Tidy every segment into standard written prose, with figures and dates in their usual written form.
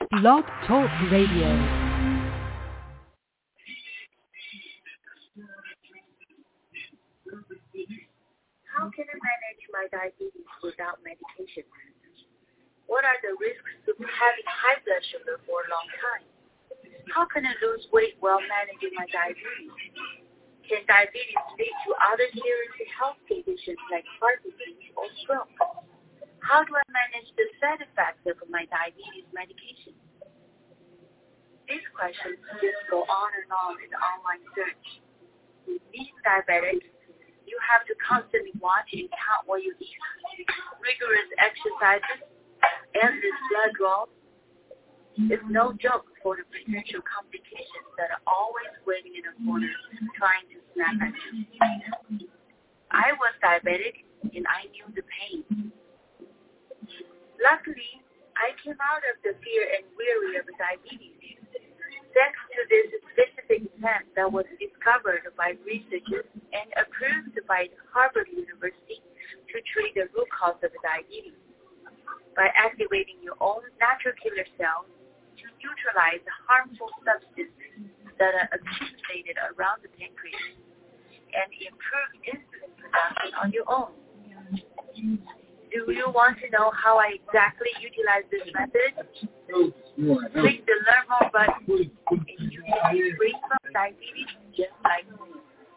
Blog Talk Radio. How can I manage my diabetes without medication? What are the risks of having high blood sugar for a long time? How can I lose weight while managing my diabetes? Can diabetes lead to other serious health conditions like heart disease or stroke? How do I manage the side effects of my diabetes medication? These questions just go on and on in online search. Being diabetic, you have to constantly watch and count what you eat. Rigorous exercises, endless blood draws. It's no joke for the potential complications that are always waiting in the corner trying to snap at you. I was diabetic and I knew the pain. Luckily, I came out of the fear and worry of diabetes thanks to this specific plant that was discovered by researchers and approved by Harvard University to treat the root cause of diabetes by activating your own natural killer cells to neutralize the harmful substances that are accumulated around the pancreas and improve insulin production on your own. Do you want to know how I exactly utilize this method? Click the Learn More button and you can be free from diabetes just like me.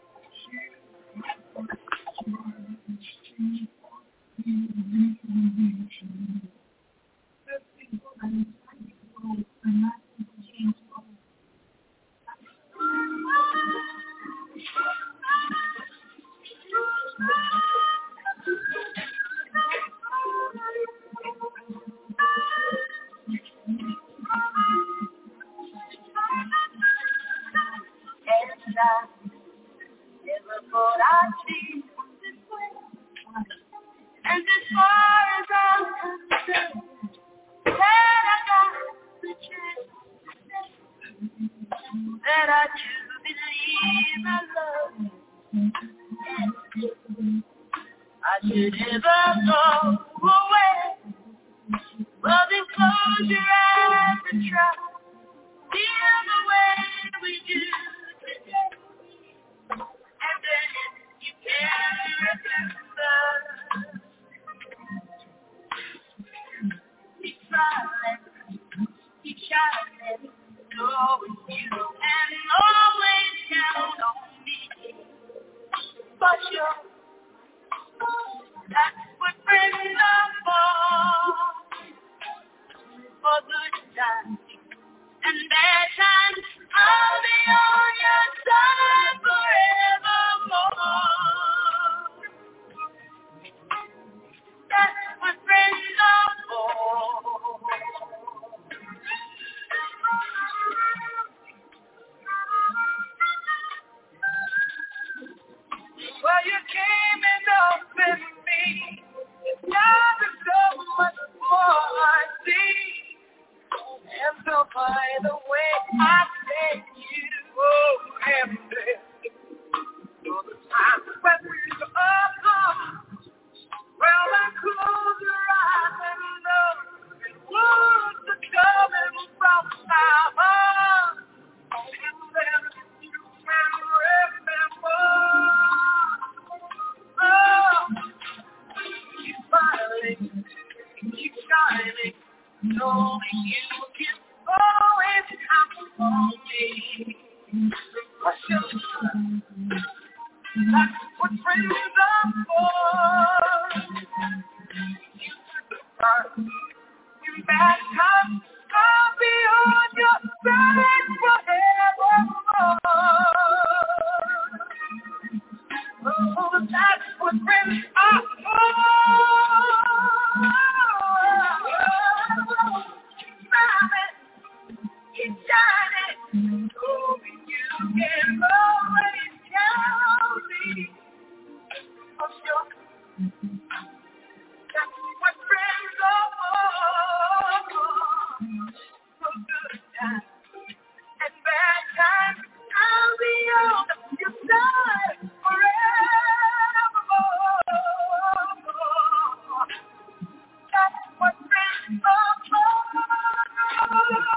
Never thought I'd see this way. And as far as I'm concerned, that I got the chance that I do believe in love. I should never go away. Well, then close your eyes and try. Feel the way we do today. And then you can remember. Keep smiling, keep shining, knowing you can always count on me. For sure, that's what friends are for good times and bad times. I'll be on your side forevermore. That's what friends are for. Well, you came and opened me. Now there's so much more I see. And so by the way I thank you, oh, and for the time when we are gone. Well, I close your eyes and know the words are coming from my heart. And then you can remember. Oh, keep smiling, keep shining, knowing you can always count on me. For sure, that's what friends are for. You took the part in bad times. I'll be on your side forevermore. Oh, that's what friends are for. Keep shining, hoping you can always count me. For sure, that's what friends are for. For good times and bad times, I'll be on your side forevermore. That's what friends are for.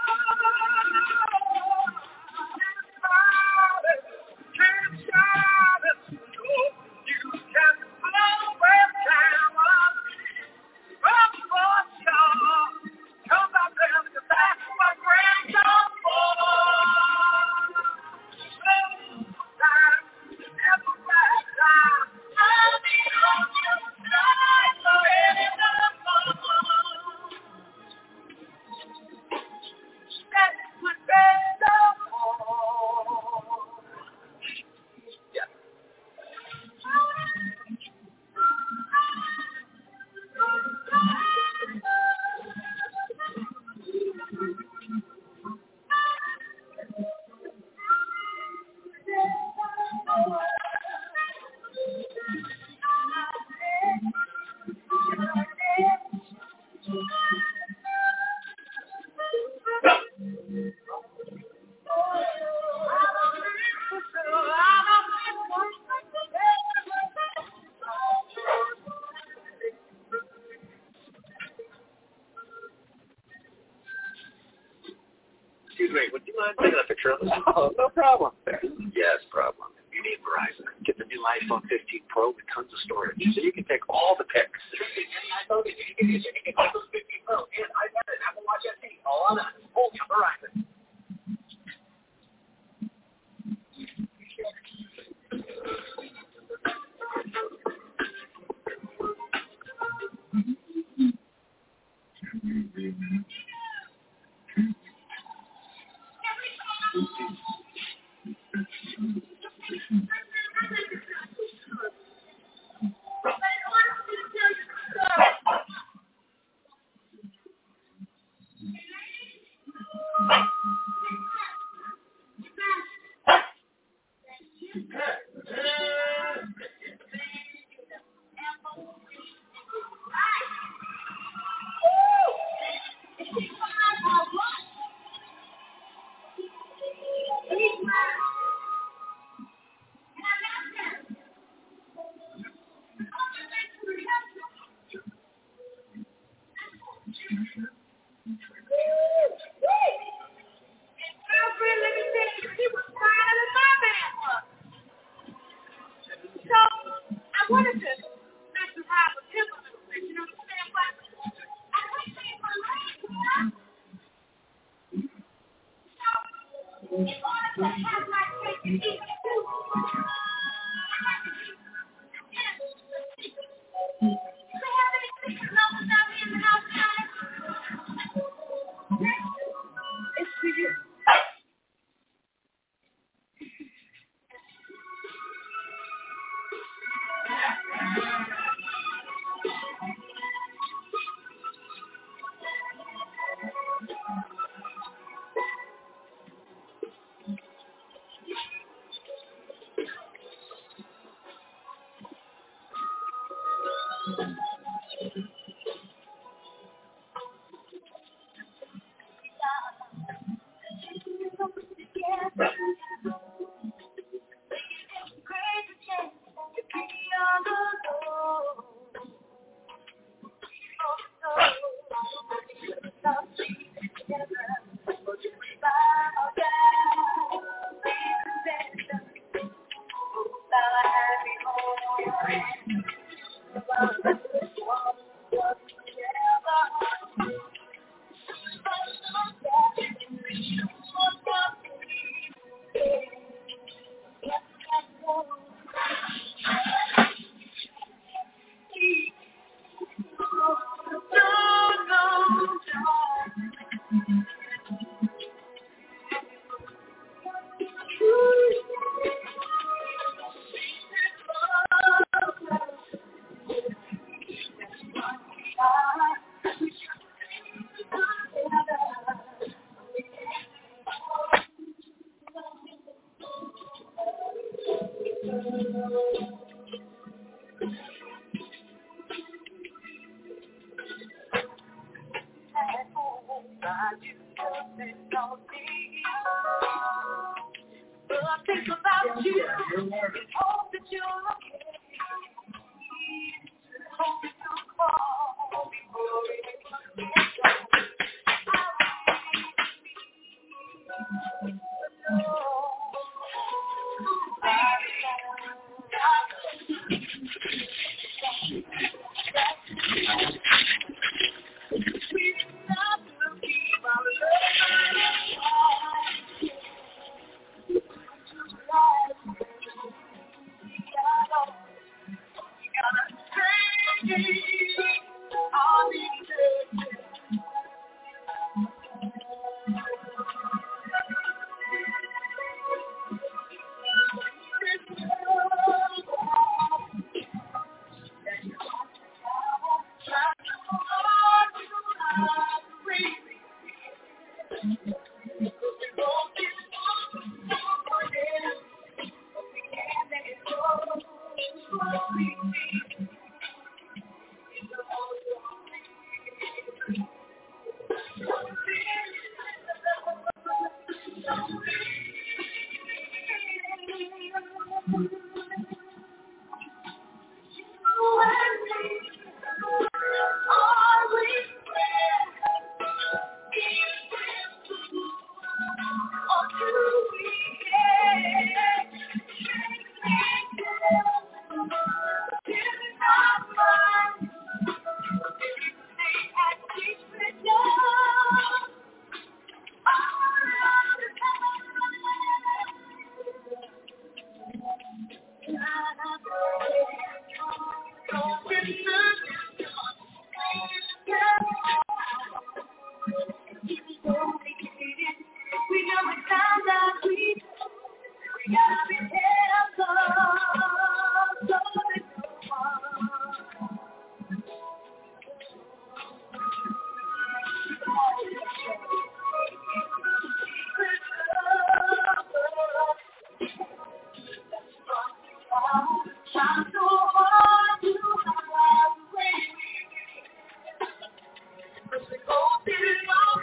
Excuse me, would you mind taking a picture of this? Oh, no problem. Yes, problem. You need Verizon. Get the new iPhone 15 Pro with tons of storage, so you can take all the pics. iPhone 15 Pro and iPad and Apple Watch SE, all on us. Only on Verizon.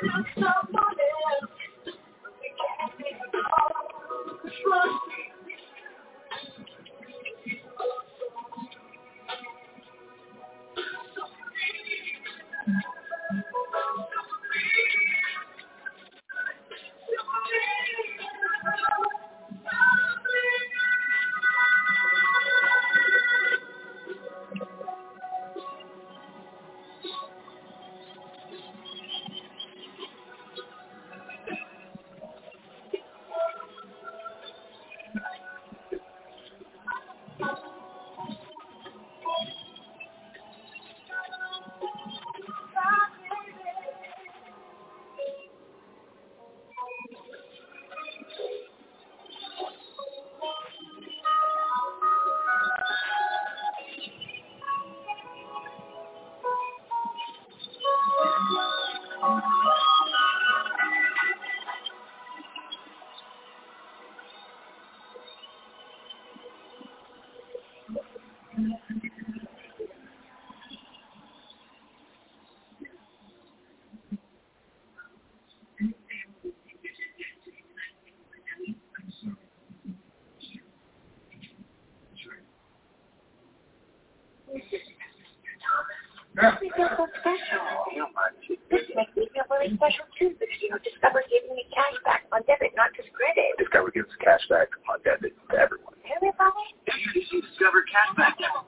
We feel so special. This makes me feel really special too because, Discover giving me cash back on debit, not just credit. Discover gives cash back on debit to everyone. Everybody? Discover cash back now.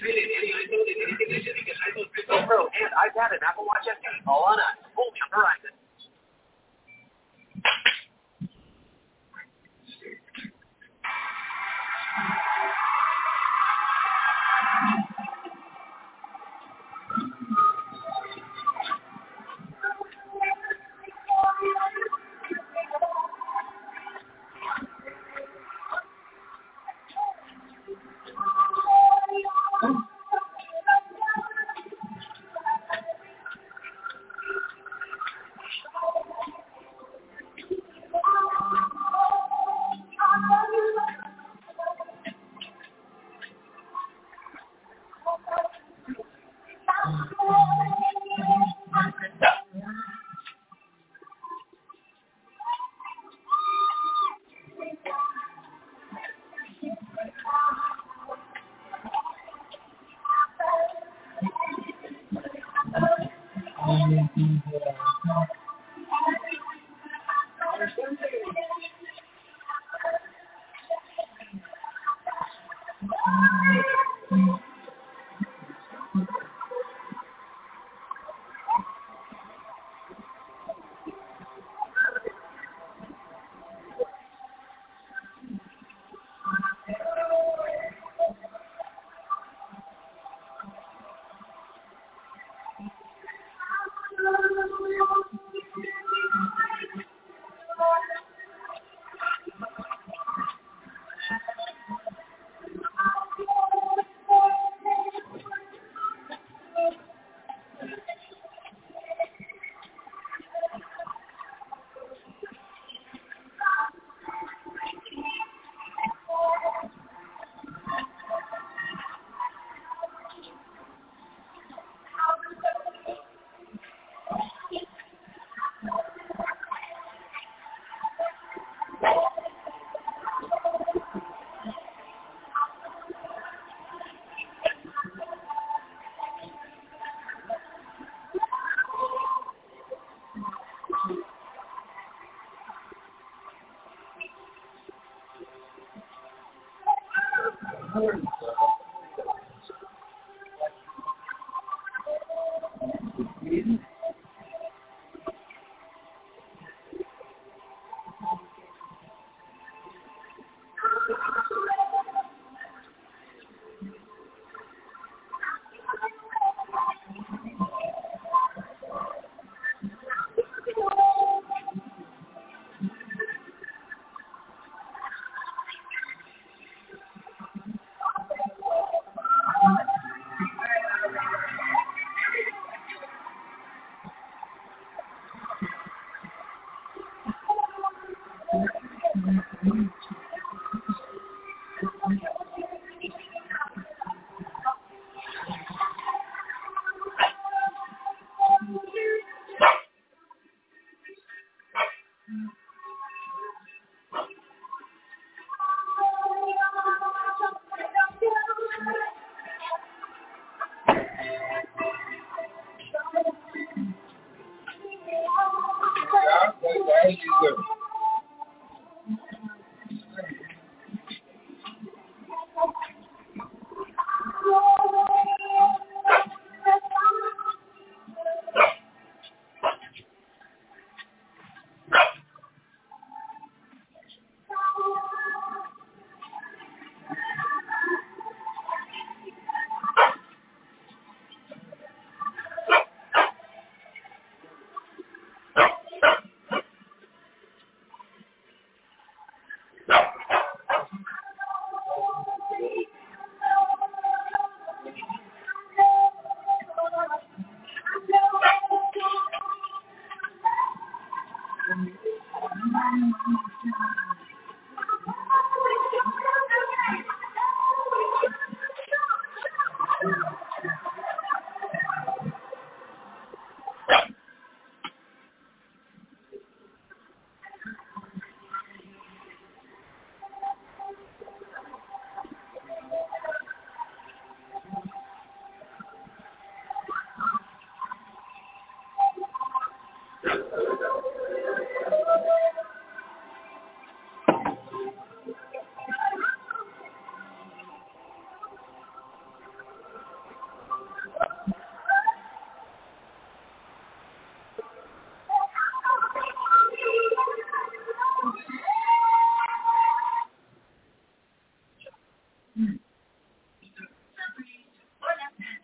Pro and iPad and Apple Watch SE all on us, only on Verizon.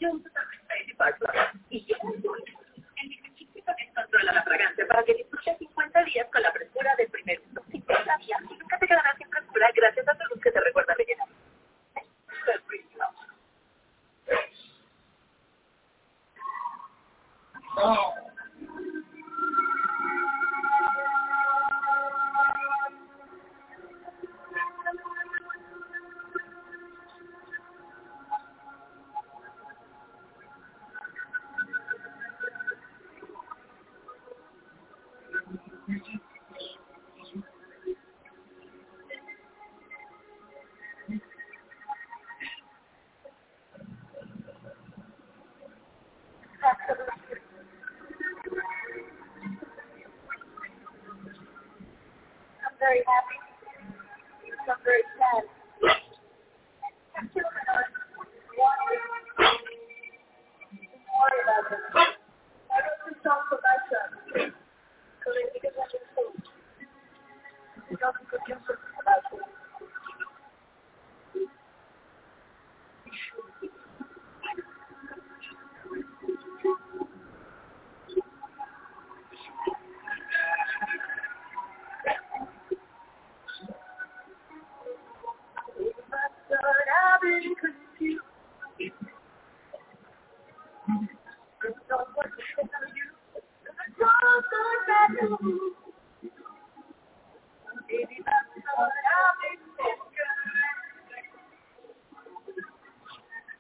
Yo uso también Baby Parfum y yo uso el liquidito que controla la fragancia para que disfrutes 50 días con la frescura del primer uso. 50 días y nunca te quedarás sin frescura gracias a tu luz que te recuerda belleza. Oh. I'm very happy. I'm very sad. I'm children are worry about them. I wrote this song for my son. So that he can understand. He doesn't produce something about him. I've been confused. Don't know what to say to you. I don't know that you. Baby, that's what I've been thinking.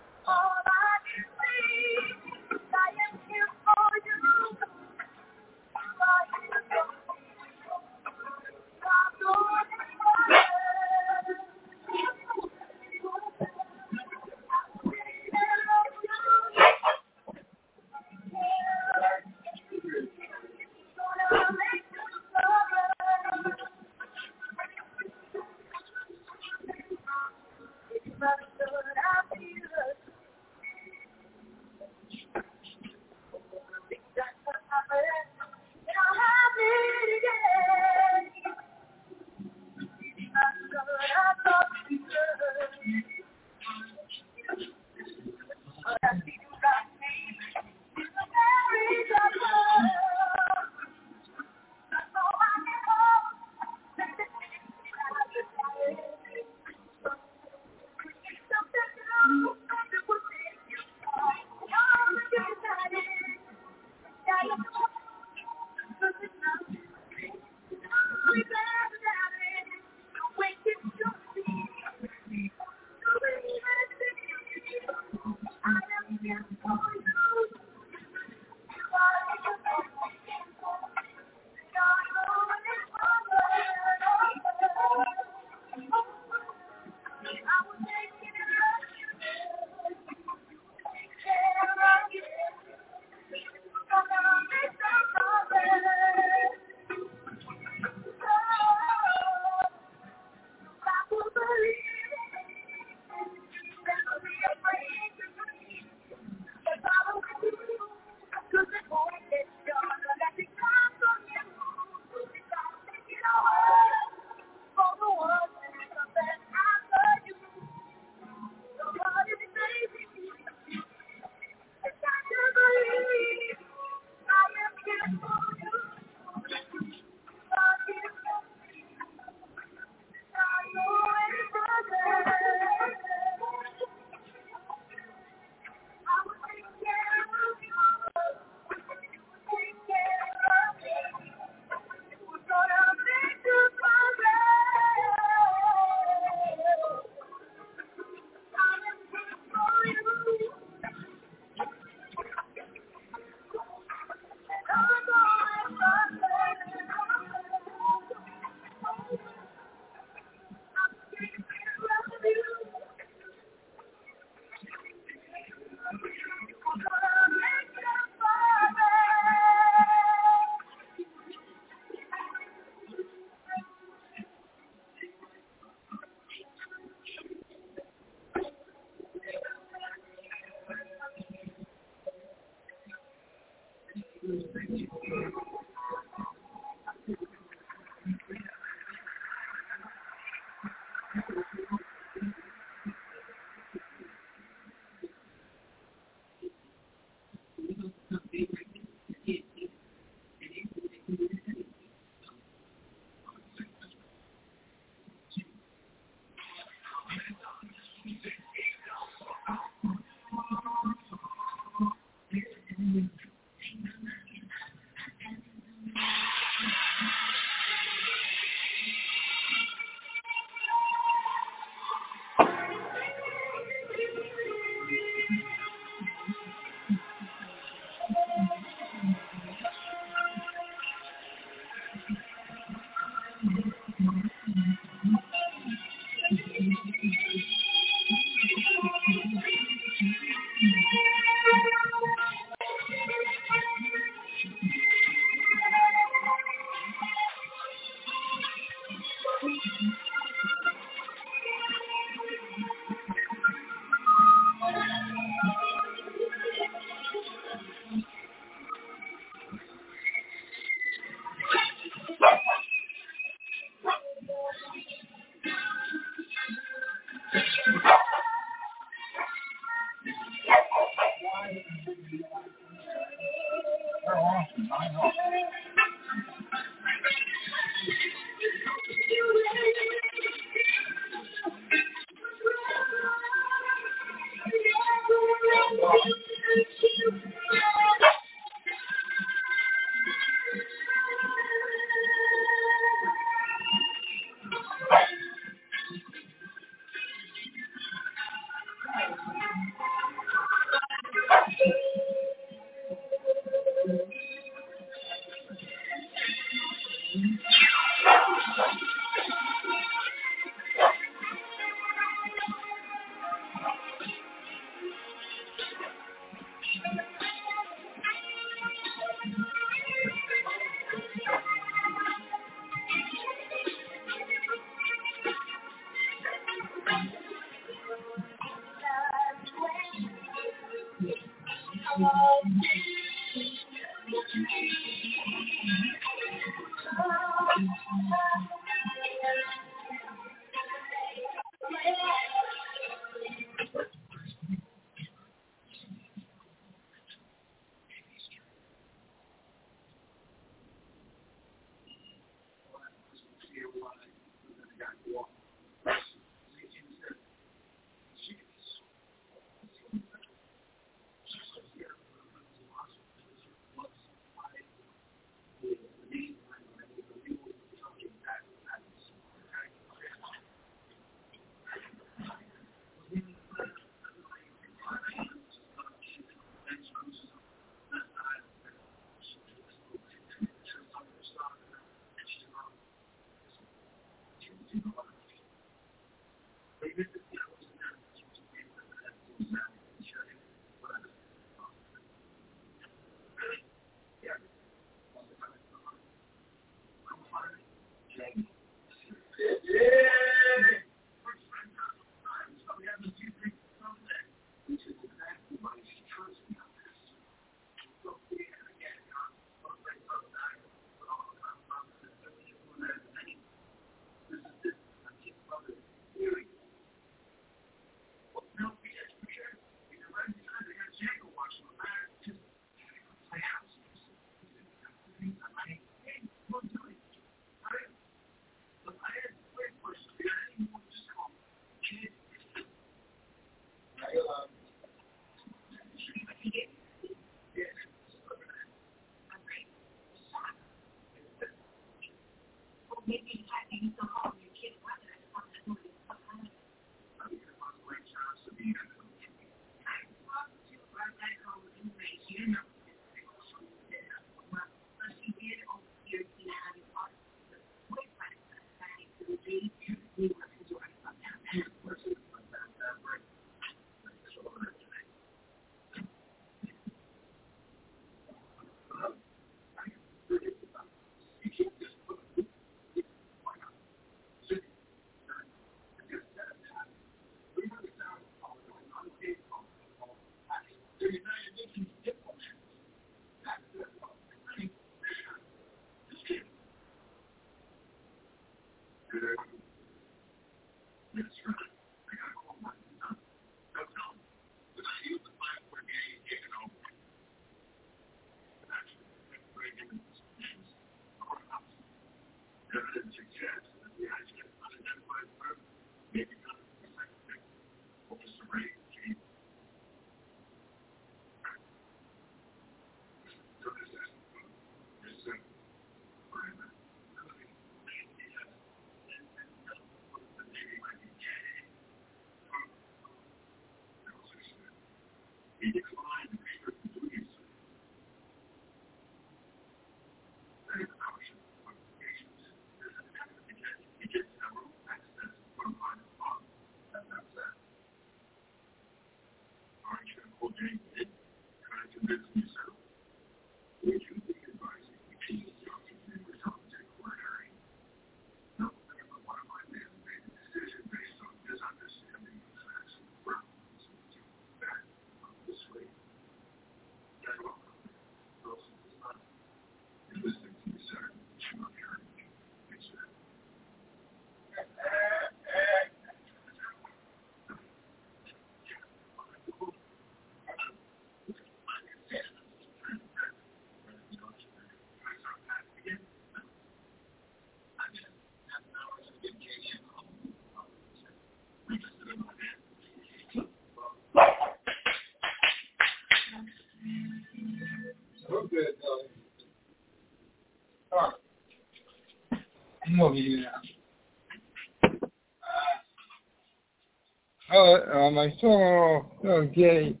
Ma sono gay.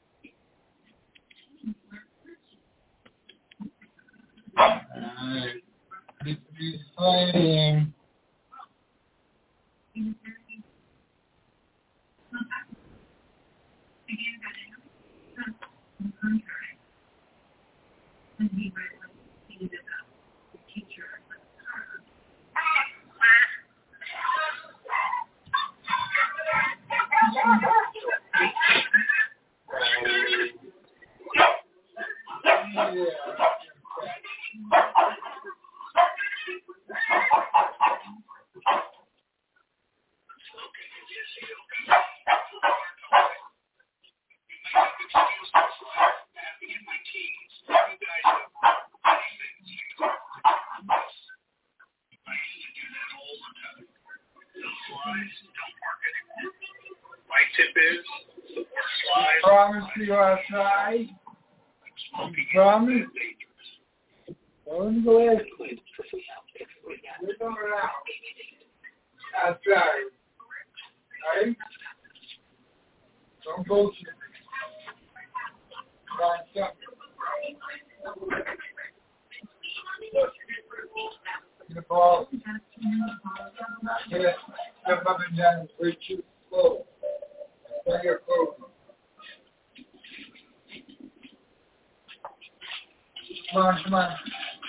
Promise you outside. Promise. Don't go ahead. We're going out. Outside. Right? Don't go to find something. The ball. Step up and down. Way too slow. Bring your clothes. Come on. Come on,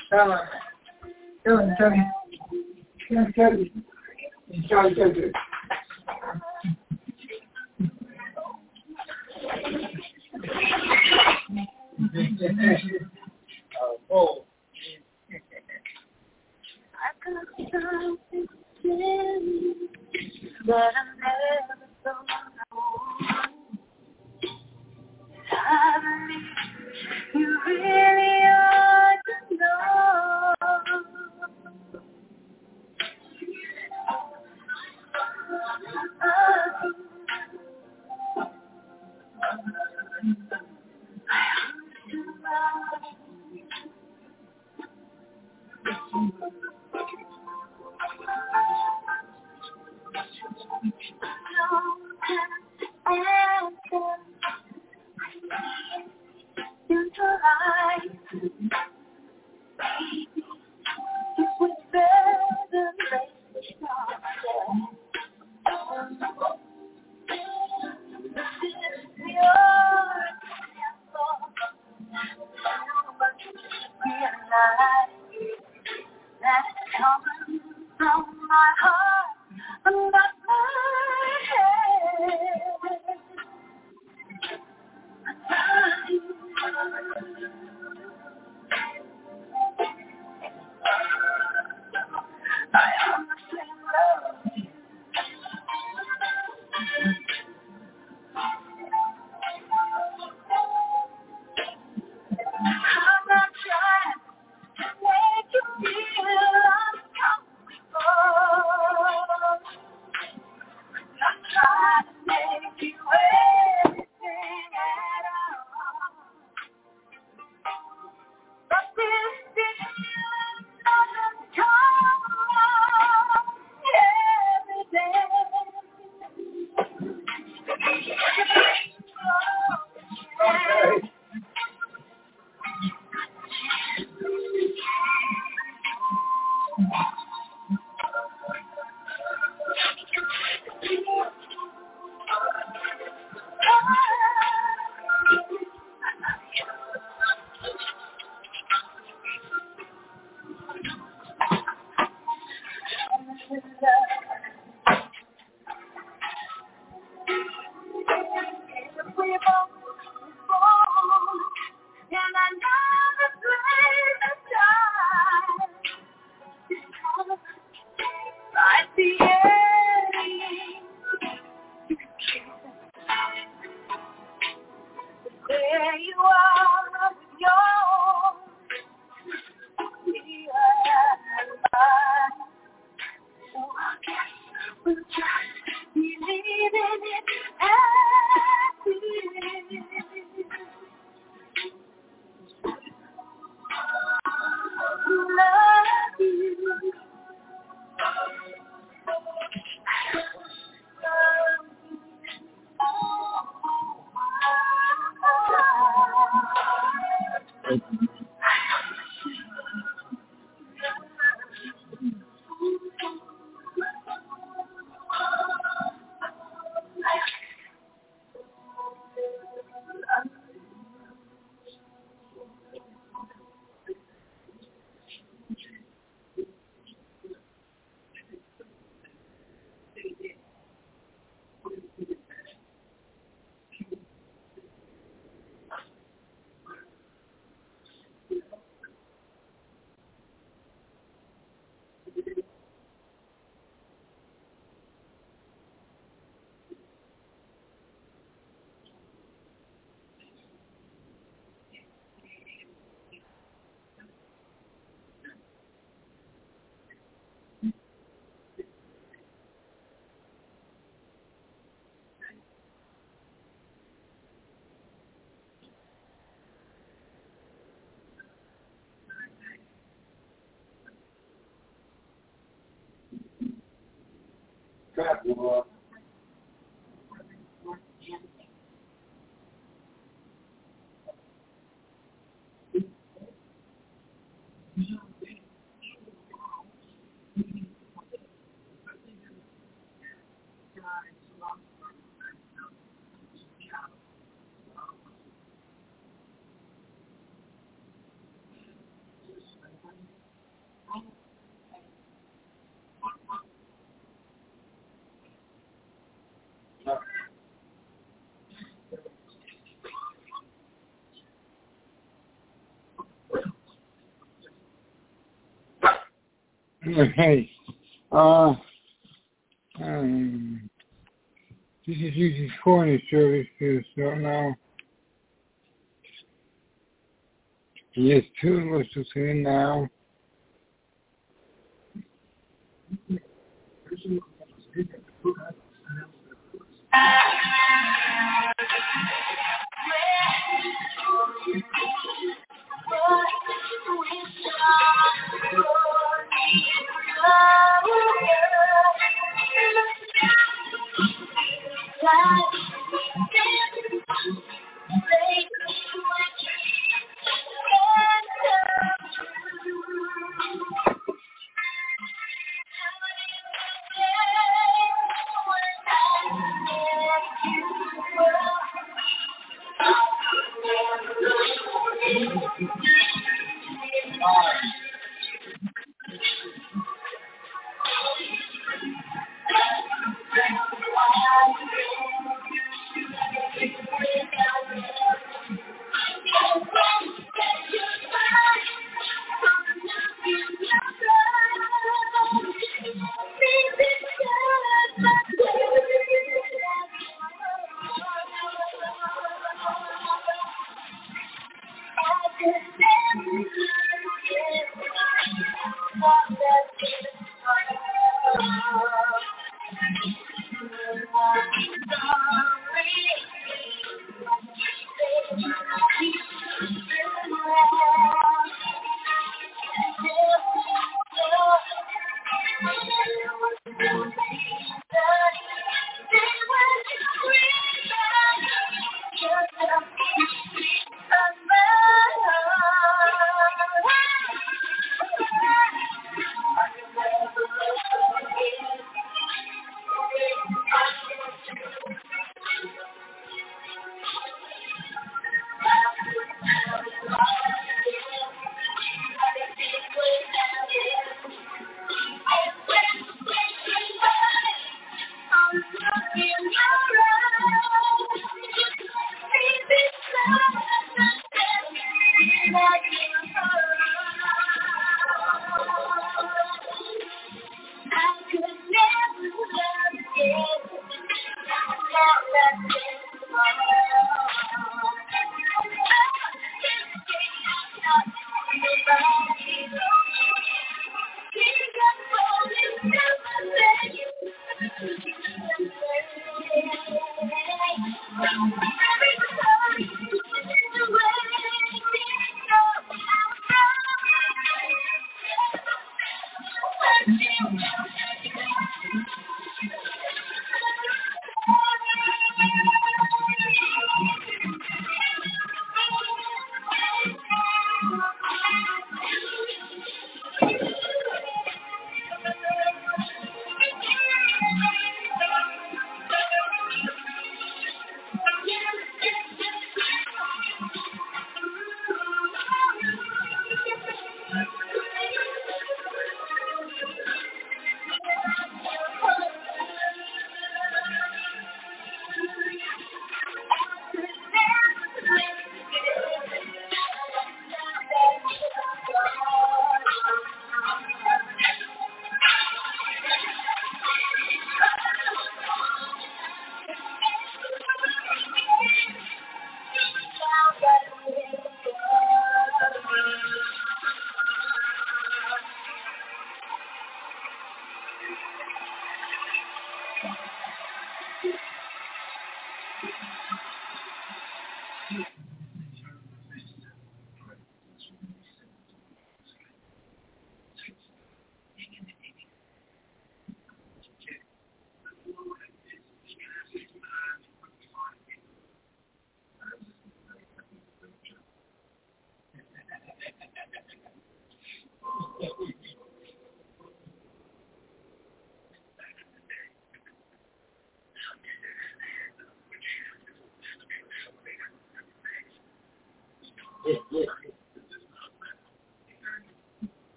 tell me. Oh. I've got something to tell you that I never thought I would. I believe you really ought to know. Hey, this is using corner services right now. Yes, two of us are saying now.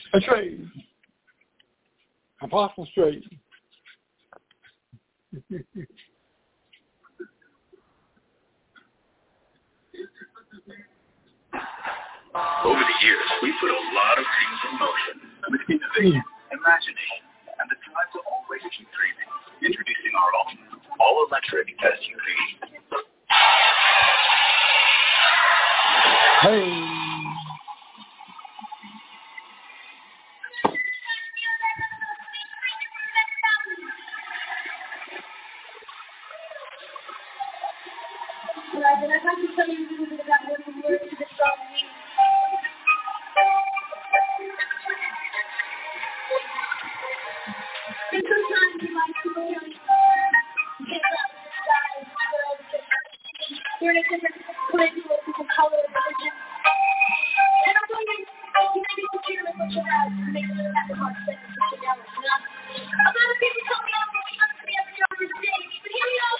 a trade. Apostles trade. Over the years, we put a lot of things in motion with innovation, imagination, and the drive to always keep dreaming. Introducing our own all-electric SUV. Hey. I'd like to tell you a little bit about what the word to this song means. And sometimes you might feel young, get up, die, world, you're in a different place, different color, religion. And I'm wondering, you may be confused with what you have, and maybe you have a hard set to put together. A lot of people tell me I'm going to be up here on this stage, but here we are.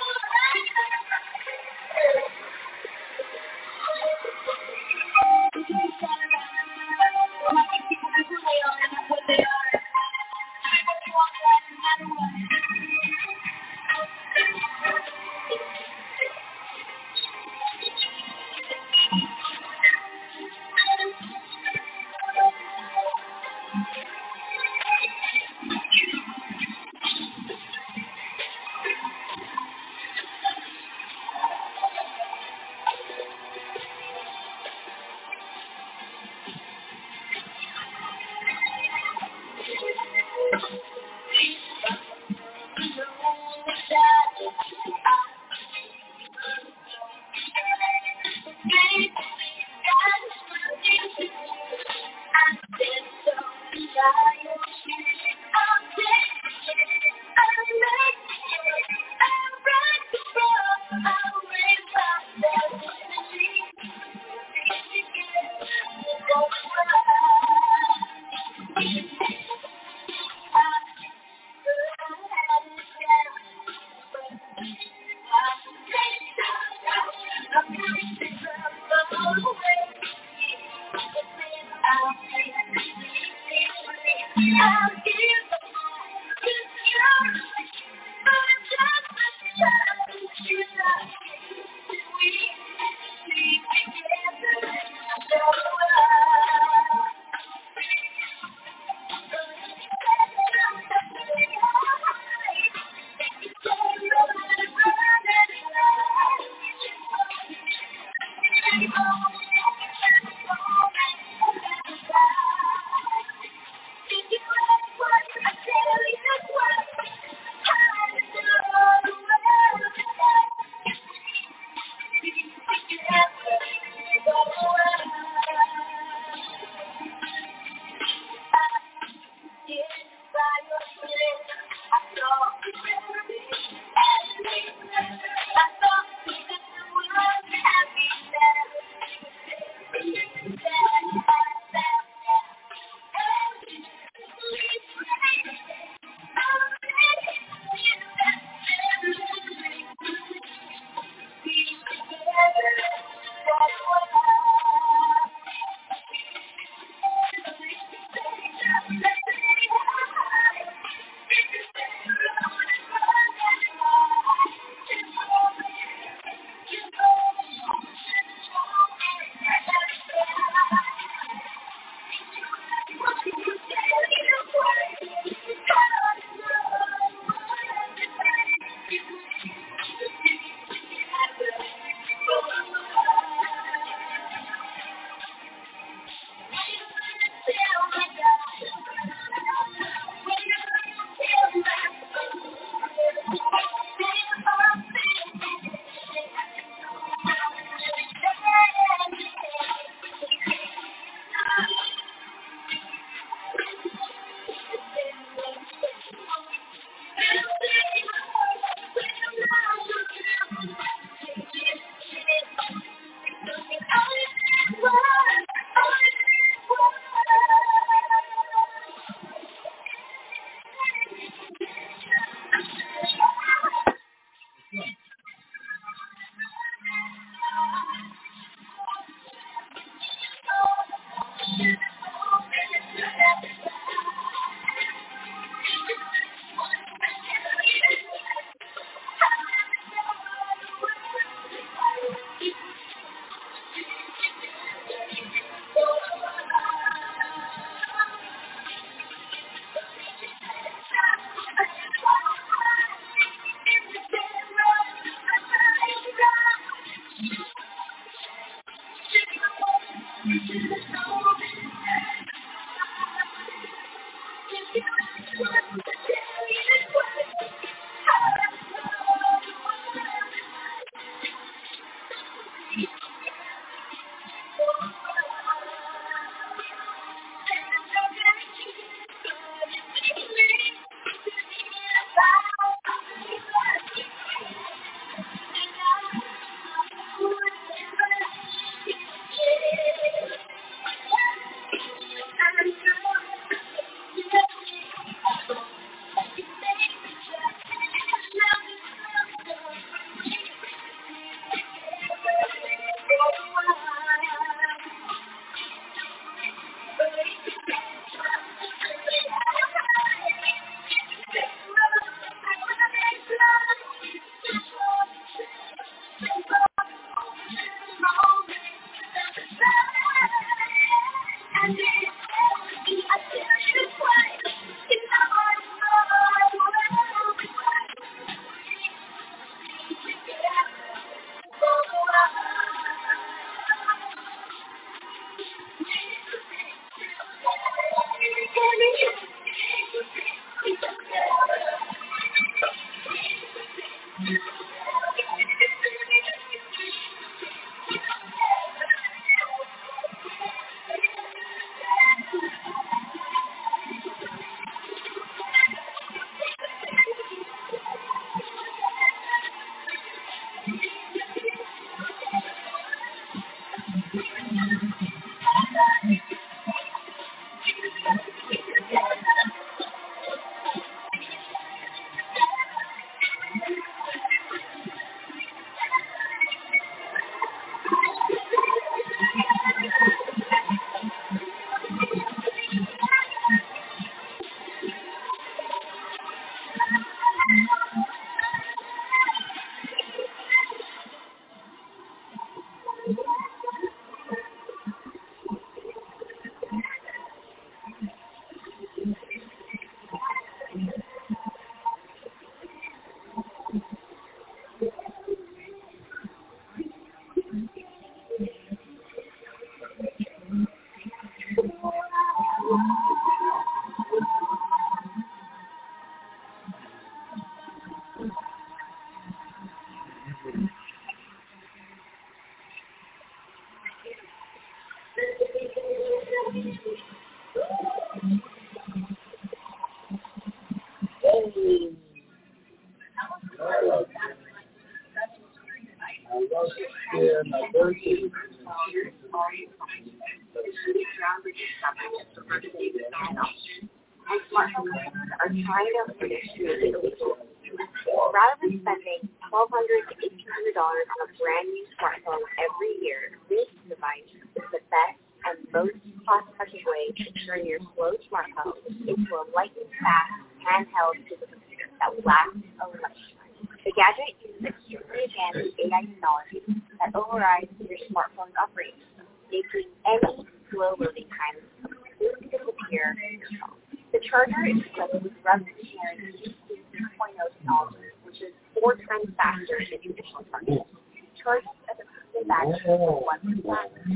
Rather than spending $1,200 to $1,800 on a brand new smartphone every year, this device is the best and most cost-effective way to turn your slow smartphone into a lightning fast handheld supercomputer that will last a lifetime. The gadget uses extremely advanced AI technology that overrides your smartphone's operating system, making any slow loading times completely disappear in your phone. The charger is equipped with revolutionary USB 2.0 technology, which is 4 times faster than traditional chargers. Charging at the system battery from 1% to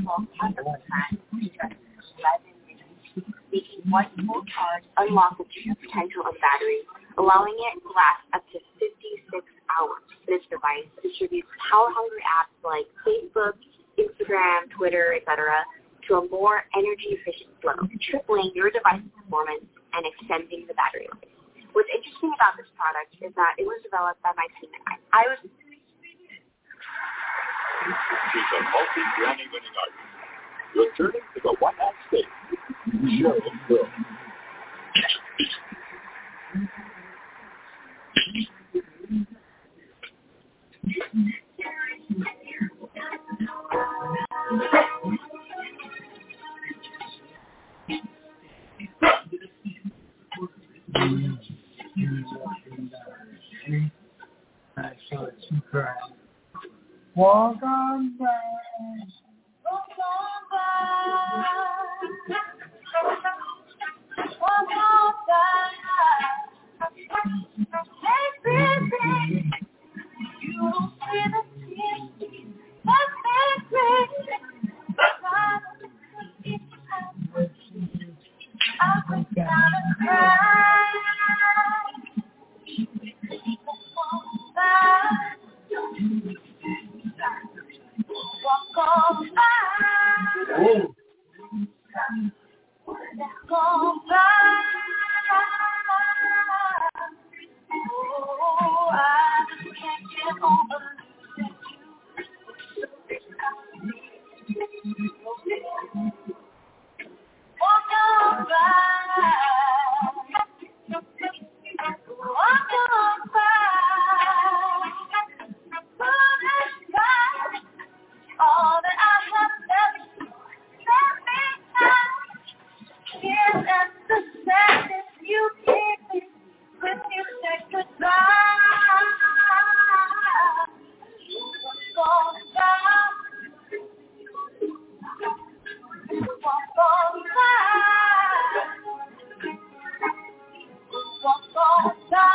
12.5% in just 11 minutes, making one full charge unlock the true potential of battery, allowing it to last up to 56 hours. This device distributes power-hungry apps like Facebook, Instagram, Twitter, etc., to a more energy-efficient flow, tripling your device's performance and extending the battery life. What's interesting about this product is that it was developed by my team and I was... She's a multi-Grammy-winning artist. Returning to the one-act stage, Sheryl Crow. I saw it crying. Walk on by. Walk on by. Walk on by. Everything you don't see the tears. Everything Walk on by. Walk on by. All that I have left, let me touch. Here at the sadness you give me when you say goodbye. Walk on by. Walk on by. Walk on by.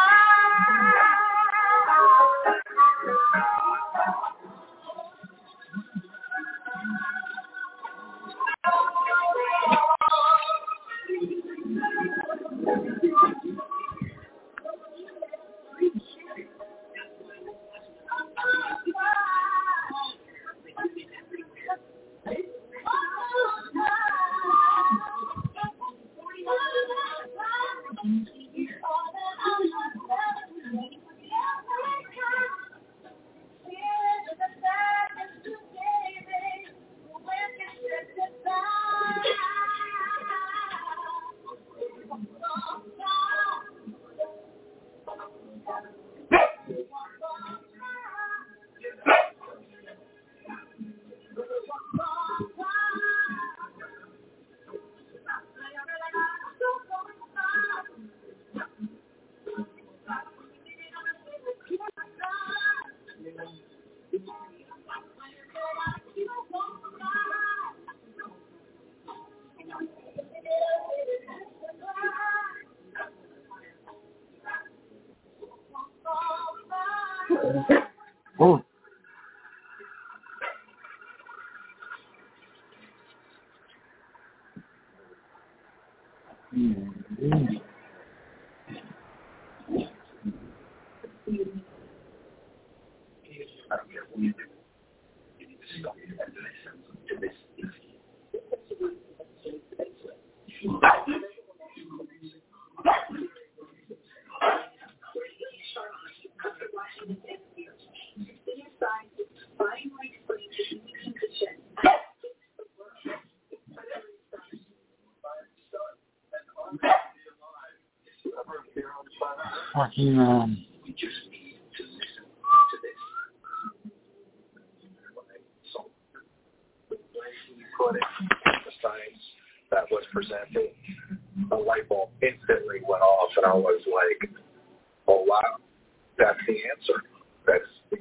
Oh. Mm-hmm. I don't care what you do. You need to stop and listen to this. Fucking We just need to listen to this. So when he put it, the science that was presented, the light bulb instantly went off, and I was like, "Oh wow, that's the answer. That's the."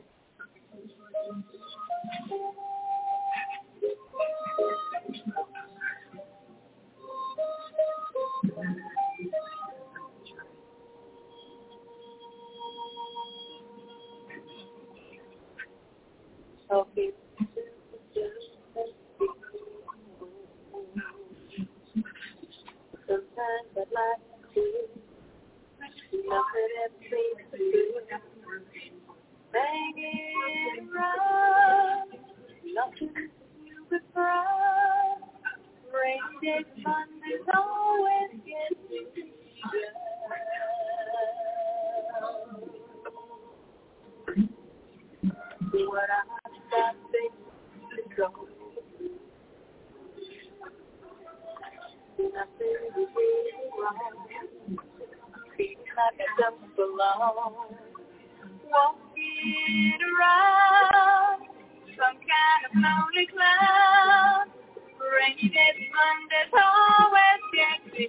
Okay. Sometimes I'd like to nothing else seems to do. Hanging around, nothing to do but frown. Rainy days, Mondays always get me down. What I'm stopping to go. Nothing is wrong. Feeling like I don't belong. Walking around, some kind of lonely cloud. Rainy days, Mondays always get me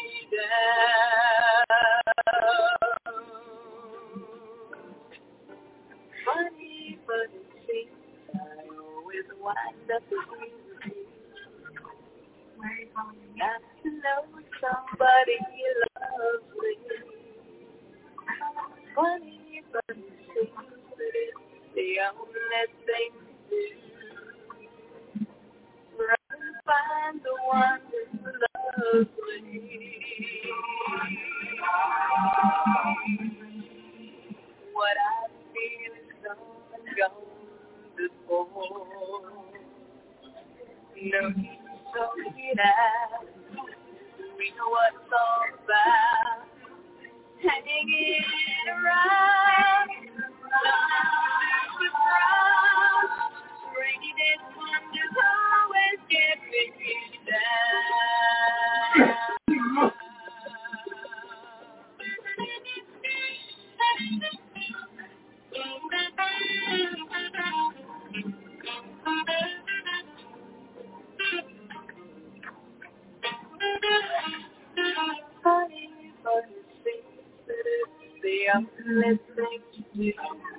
down. Funny, but it seems I always wind up with you. Got to know somebody loves me. Funny, but it seems that it's the only thing to do. Run and find the one that loves me. What I feel is gone and gone before. No need to talk it out. We know what it's all about. Hanging around, nothing to do but frown. Rainy days, Mondays always selfless thing to do.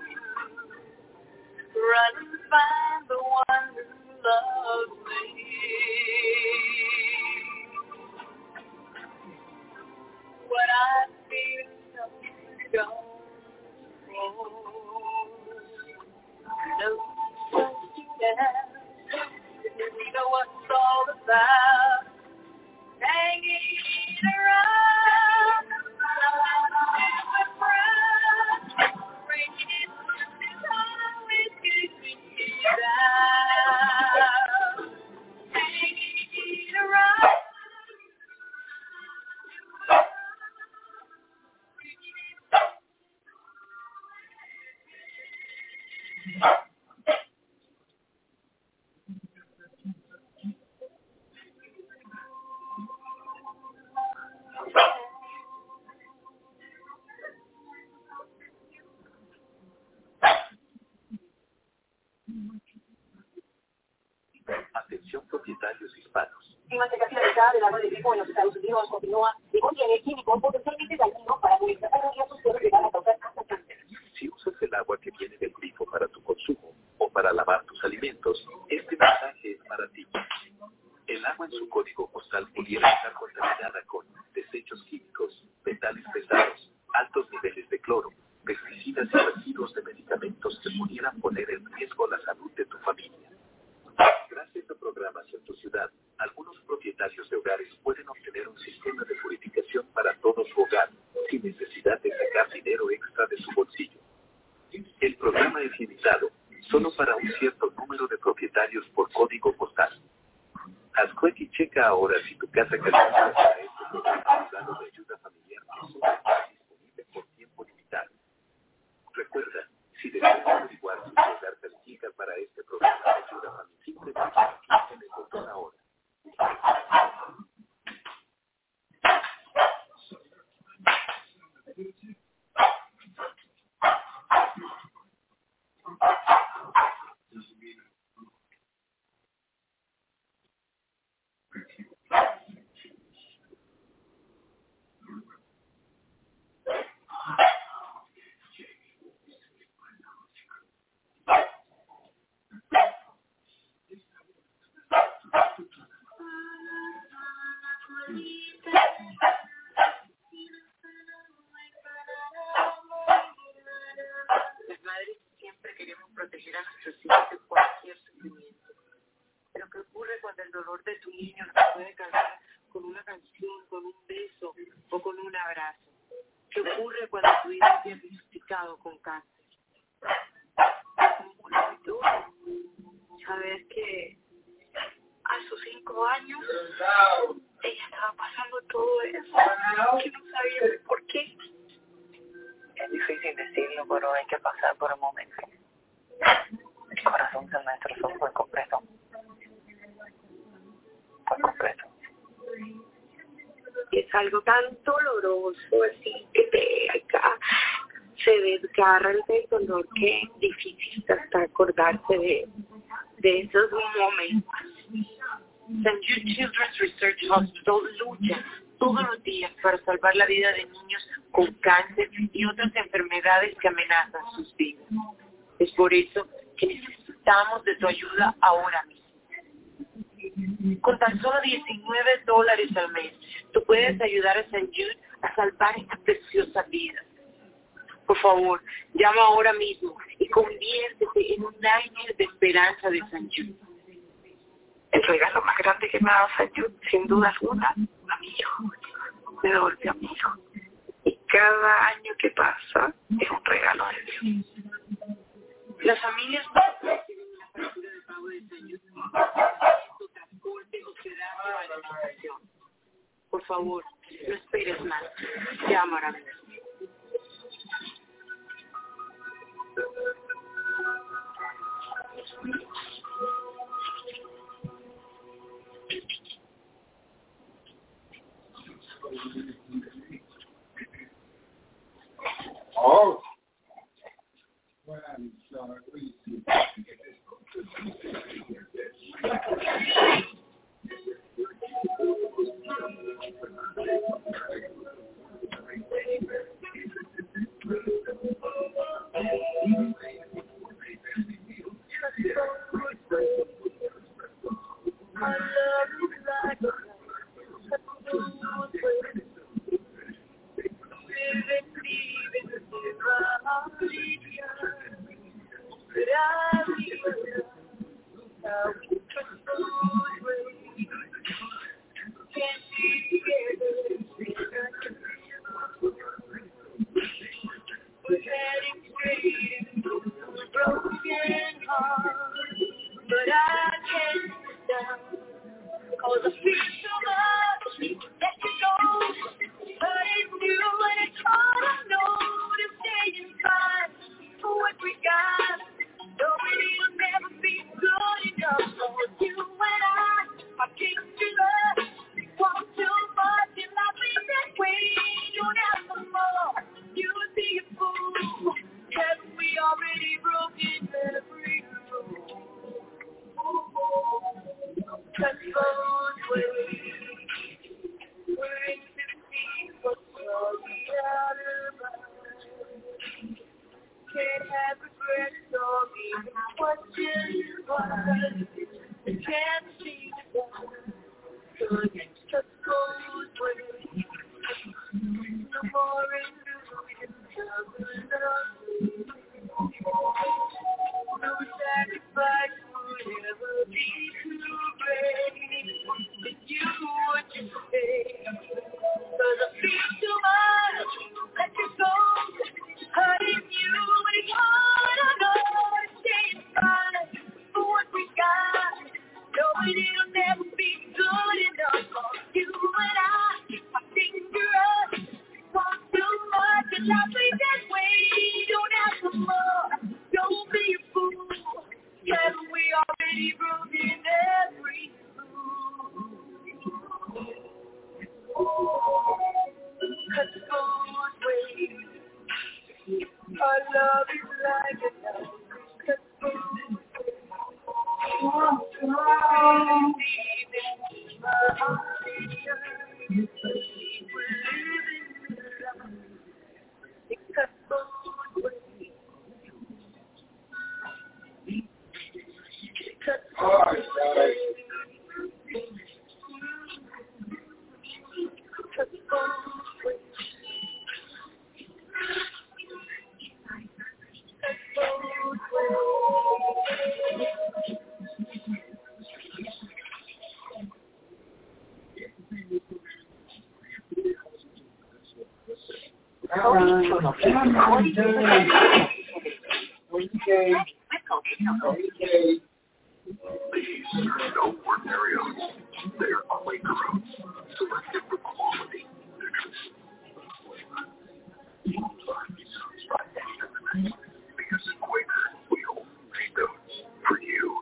Run and find the one who loves me. When I feel something gone wrong, no something else. You know what it's all about. Hanging around, breaking this heart with you down. Hanging around. Atención propietarios hispanos. En la secretaría del agua de grifo en los Estados Unidos continúa y contiene químicos potencialmente dañinos para nuestra salud y sus puede llegar a causar hasta cáncer. Si usas el agua que viene del grifo para tu consumo o para lavar tus alimentos, este mensaje es para ti. El agua en su código postal pudiera estar contaminada con desechos químicos, metales pesados, altos niveles de cloro, pesticidas y residuos de medicamentos que pudieran poner en riesgo la salud de tu familia. Gracias a programas en tu ciudad, algunos propietarios de hogares pueden obtener un sistema de purificación para todo su hogar, sin necesidad de sacar dinero extra de su bolsillo. El programa es limitado, solo para un cierto número de propietarios por código postal. Haz clic y checa ahora si tu casa califica para este programa privado de ayuda familiar que solo está disponible por tiempo limitado. Recuerda, si deseas averiguar si tu hogar califica para este programa de ayuda familiar, simplemente clic en el botón ahora. Las madres siempre queremos proteger a nuestros hijos de cualquier sufrimiento. Pero ¿qué ocurre cuando el dolor de tu niño no se puede calmar con una canción, con un beso o con un abrazo? ¿Qué ocurre cuando tu hijo es diagnosticado con cáncer? Sabes que a sus 5 años ella estaba pasando todo eso, que no sabía por qué. Es difícil decirlo, pero hay que pasar por un momento. El corazón se me destrozó por completo. Por completo. Y es algo tan doloroso, así que se desgarra el dolor, que es difícil hasta acordarse de esos momentos. St. Jude Children's Research Hospital lucha todos los días para salvar la vida de niños con cáncer y otras enfermedades que amenazan sus vidas. Es por eso que necesitamos de tu ayuda ahora mismo. Con tan solo $19 al mes, tú puedes ayudar a St. Jude a salvar esta preciosa vida. Por favor, llama ahora mismo y conviértete en un ángel de esperanza de St. Jude. El regalo más grande que me ha dado St. Jude, sin duda alguna, a mi hijo. Me devolvió a mi hijo. Y cada año que pasa es un regalo de Dios. Las familias reciben una factura de pago de St. Jude, su transporte, hospedaje o alimentación. Por favor, no esperes más. Llama ahora mismo. Oh. but I can't stop. Cause I feel so much, let you go. But it's you and it's all I know to stay inside. For what we got, nobody'll never be good enough for you and I can't do love. Want too much and I think that way. Don't ask for more, you would be a fool. Cause we already broken every rule. Cause both ways, we're in 15, but we're out of mind. Can't have regrets or even questions why. Can't see why. Cause it's just both ways. No more illusions of love. No sacrifice would ever be too great. If you would just stay. Cause I feel too much, let you go. Hurting you, it's hard, I know. Stay inside for what we got. Nobody'll never be good enough for you and I dangerous. Want too much and I play that way. Don't ask for more, don't be a fool. Cause we already broken every rule. Cause both ways, our love is like a knife. Cause both ways, These are no ordinary oats. They are Quaker oats, selected for quality nutrition. Because at Quaker, we only make oats for you.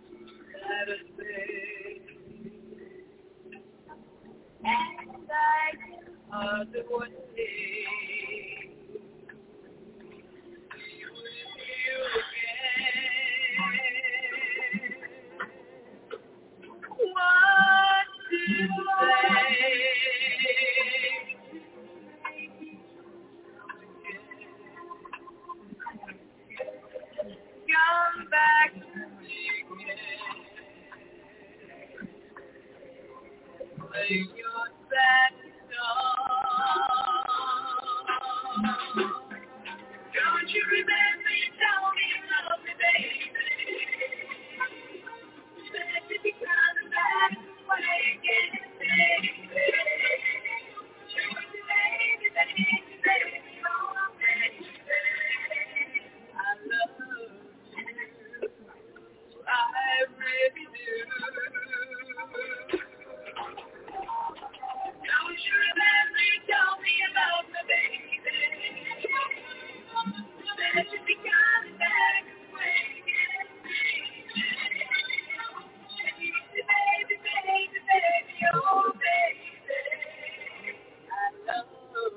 And I other one day. You again. What to say? Come back to me again. Play your sad song. Don't you remember you told me you love me, baby? Said you'd be coming back again, baby. Baby, baby, oh, baby. I love you. I really do. Don't you remember you told me about the baby? Said you'd be coming back again, baby, baby, baby, oh baby, I love you.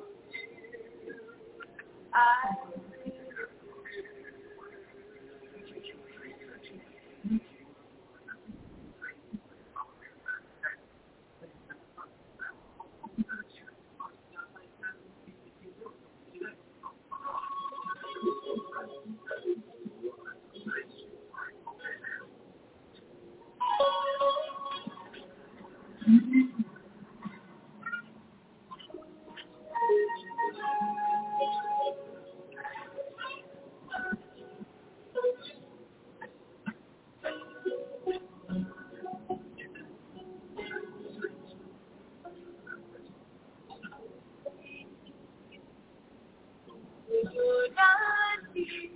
You're not here.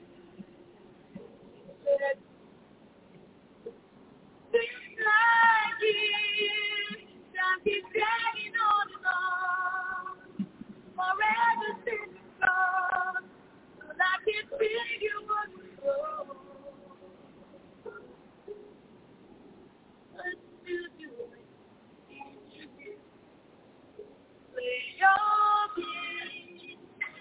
There's not here. Time keeps dragging on and on. Forever since gone. Well, I can feel you on the floor. What do you play your game?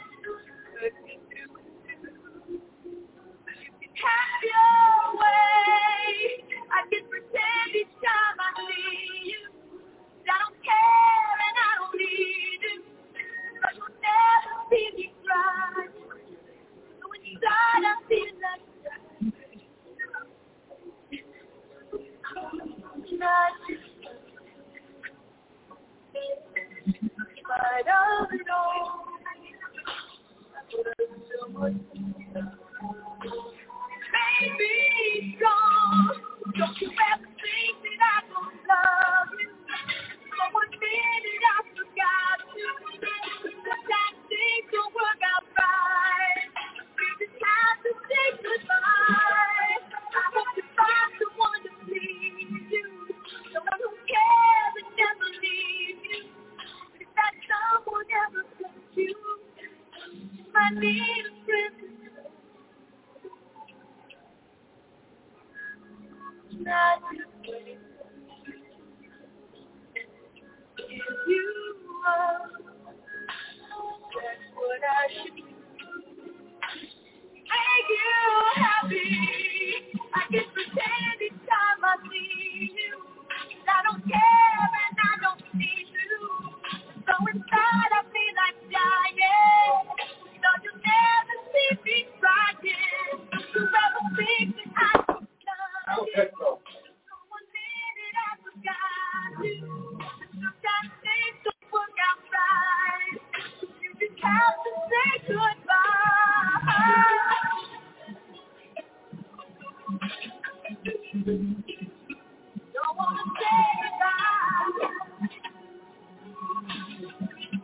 Have your way. I can pretend each time I see you that I don't care and I don't need you. But you'll never see me cry. So inside I feel like not just but of it all. Baby, gone. Don't you ever think that I don't love you? For 1 minute I forgot you. Sometimes things don't work out right. You just have to say goodbye. I hope you find someone to please you. Someone who cares and never leaves you. If that someone ever comes you, I need a friend. Not today. You are. That's what I should do. Make you happy. I can pretend each time I see you. I don't care and I don't need you. So inside I feel like dying. So you never see me crying. You ever think that I can lie? So 1 minute I forgot you. Sometimes things don't work out right. You just have to say goodbye. Don't wanna say goodbye.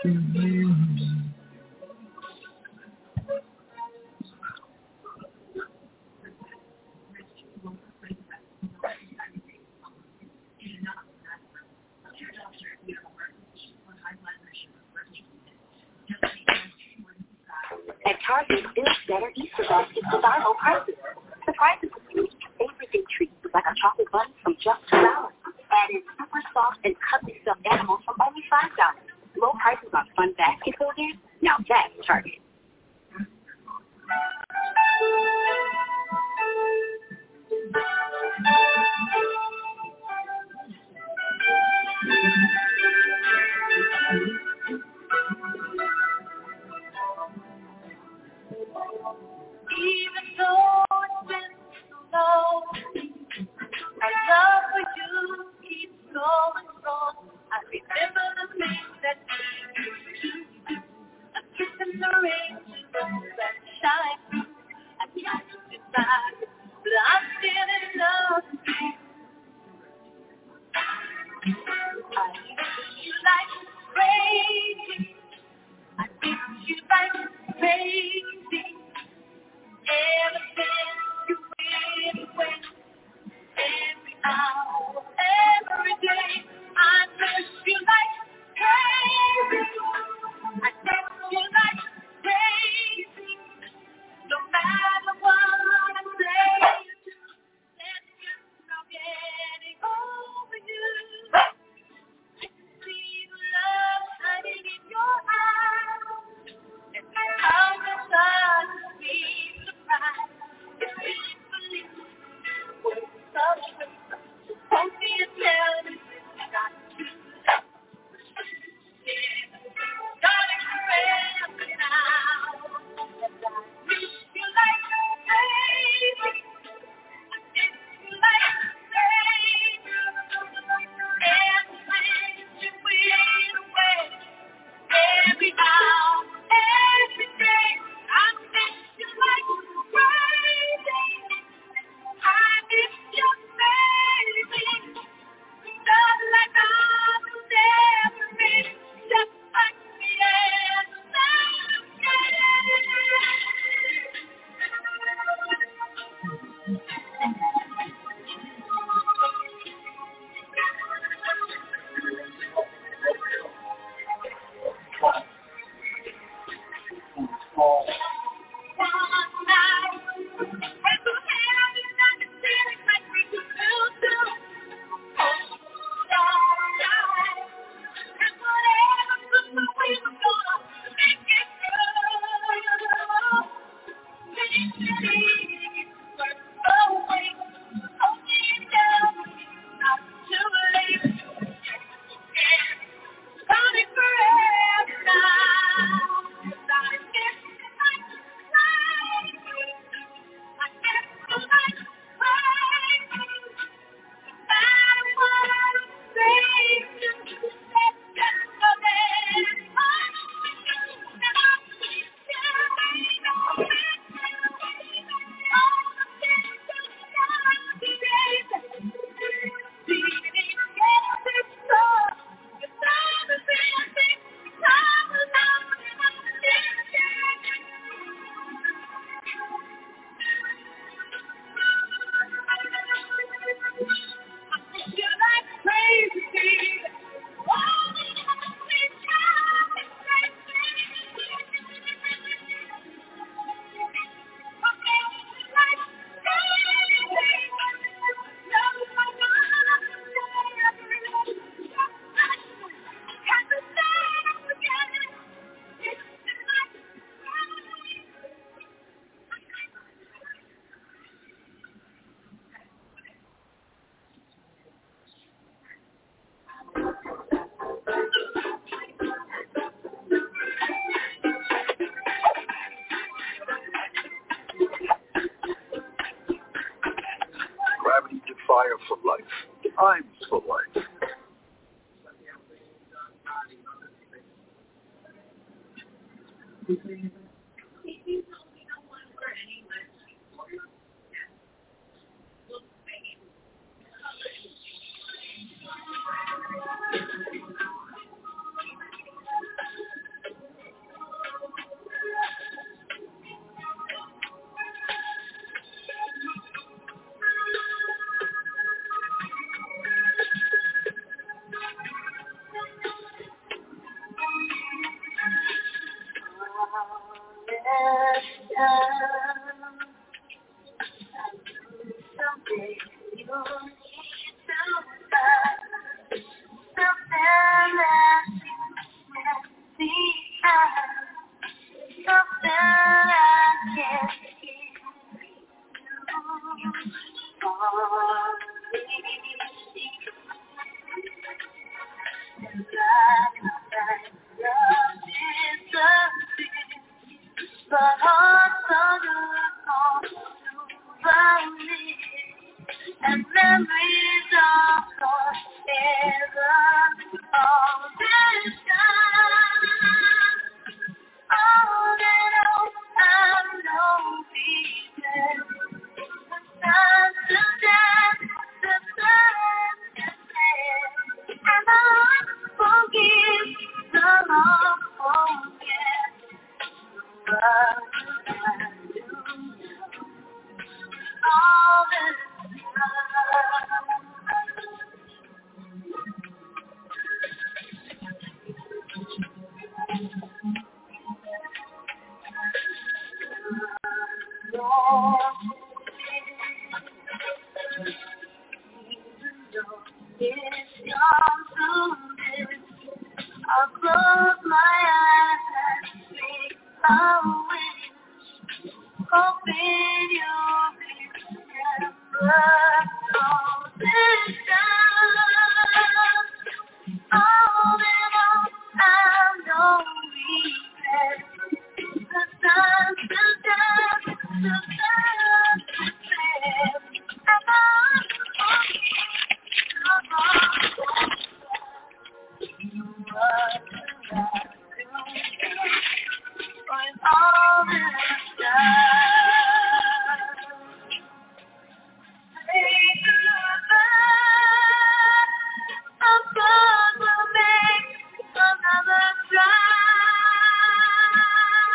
At Target, build better Easter baskets with our low prices. The prices include everyday treats like a chocolate bun from just $2. Add in super soft and cuddly stuffed animals from only $5. Low prices on fun basket builders? Now that's Target. Even though it's been so long, our love for you keeps going strong. I remember the things that we used to do. A kiss in the rain, that shine through. I tried to decide, but I'm still in love with you. I miss you like crazy. I miss you like crazy. Ever since you went away, every hour, every day, I miss you like crazy. I miss you like crazy. No matter what I say, there's just no getting over you. See the love shining in your eyes, and how the sun seems to rise. It's really with something. Hold me and tell me it's not too late. Darling, forever now. And I miss you like crazy. I miss you like crazy. Ever since you went away, every hour, every day, I miss you like crazy. I miss you, baby. Love like I was never been, just like the end of Gravity Defier for life. Times for life. Someday you'll need to find something that you can see, something I can give you. But also and memories of forever. All this time, all that I know because the sun to dance, the sun to dance, and I forgive, the Lord forget. But I do all this time. I'll close my eyes and sleep away, hoping you'll remember all this time. All in all, I know regret. The sun to dance, the sun to set, and with all this time, say goodbye. I'm gonna make another try.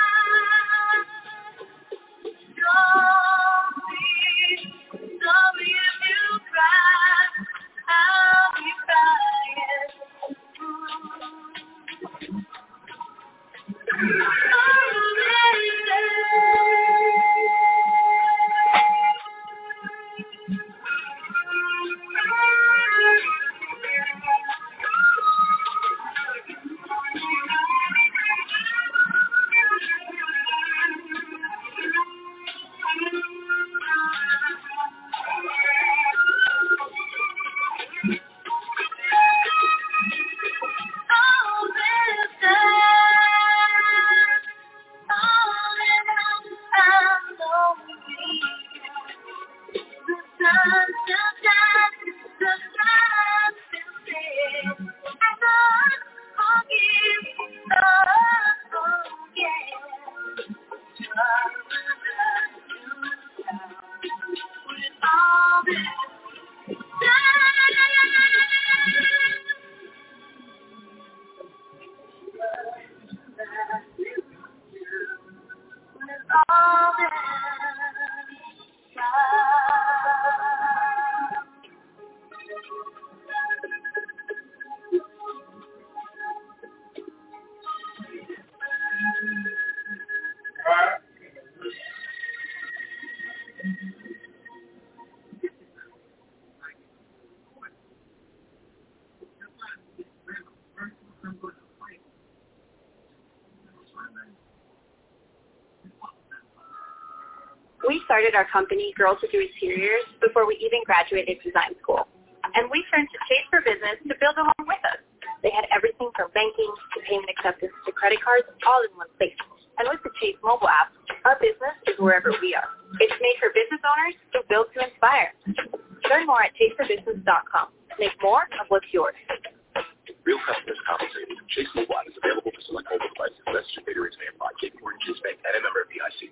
Don't be sorry if you cry. I'll be crying. We started our company, Girls Who Do Exteriors, before we even graduated design school. And we turned to Chase for Business to build along with us. They had everything from banking to payment acceptance to credit cards all in one place. And with the Chase mobile app, our business is wherever we are. It's made for business owners who build to inspire. Learn more at chaseforbusiness.com. Make more of what's yours. Real customers compensated. Chase Mobile app is available for select mobile devices. Message data rates may apply. JP Morgan Chase Bank and a member of PIC.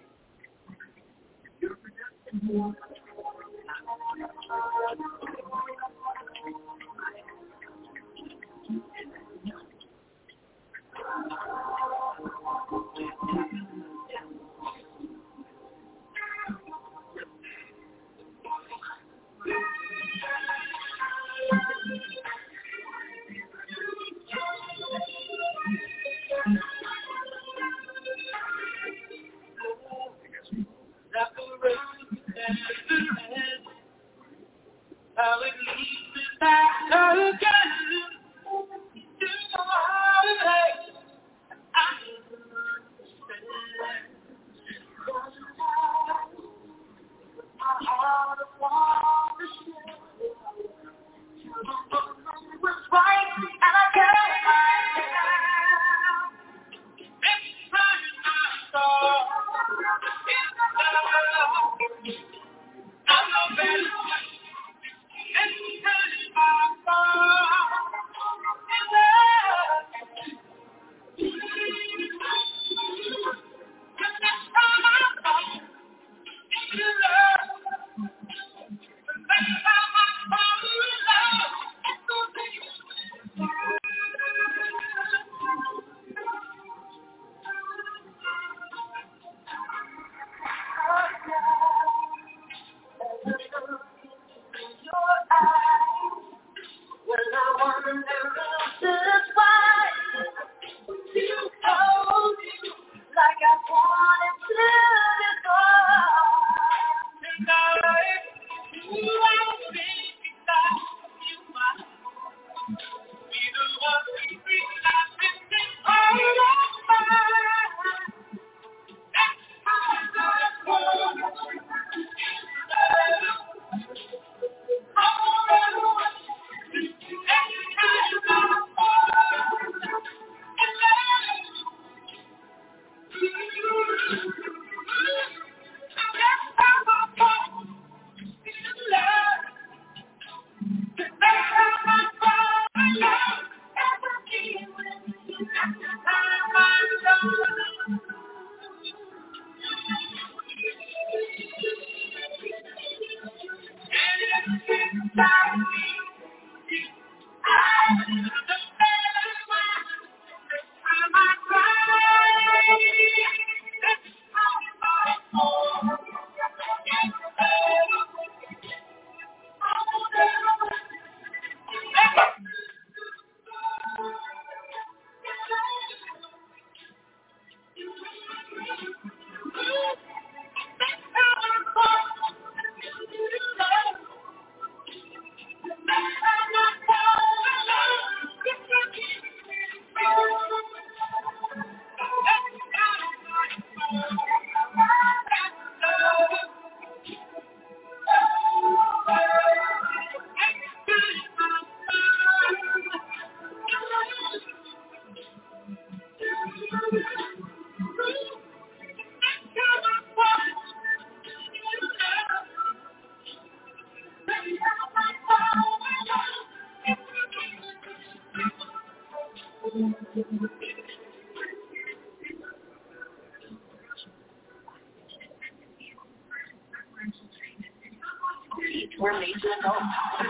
We're major adults.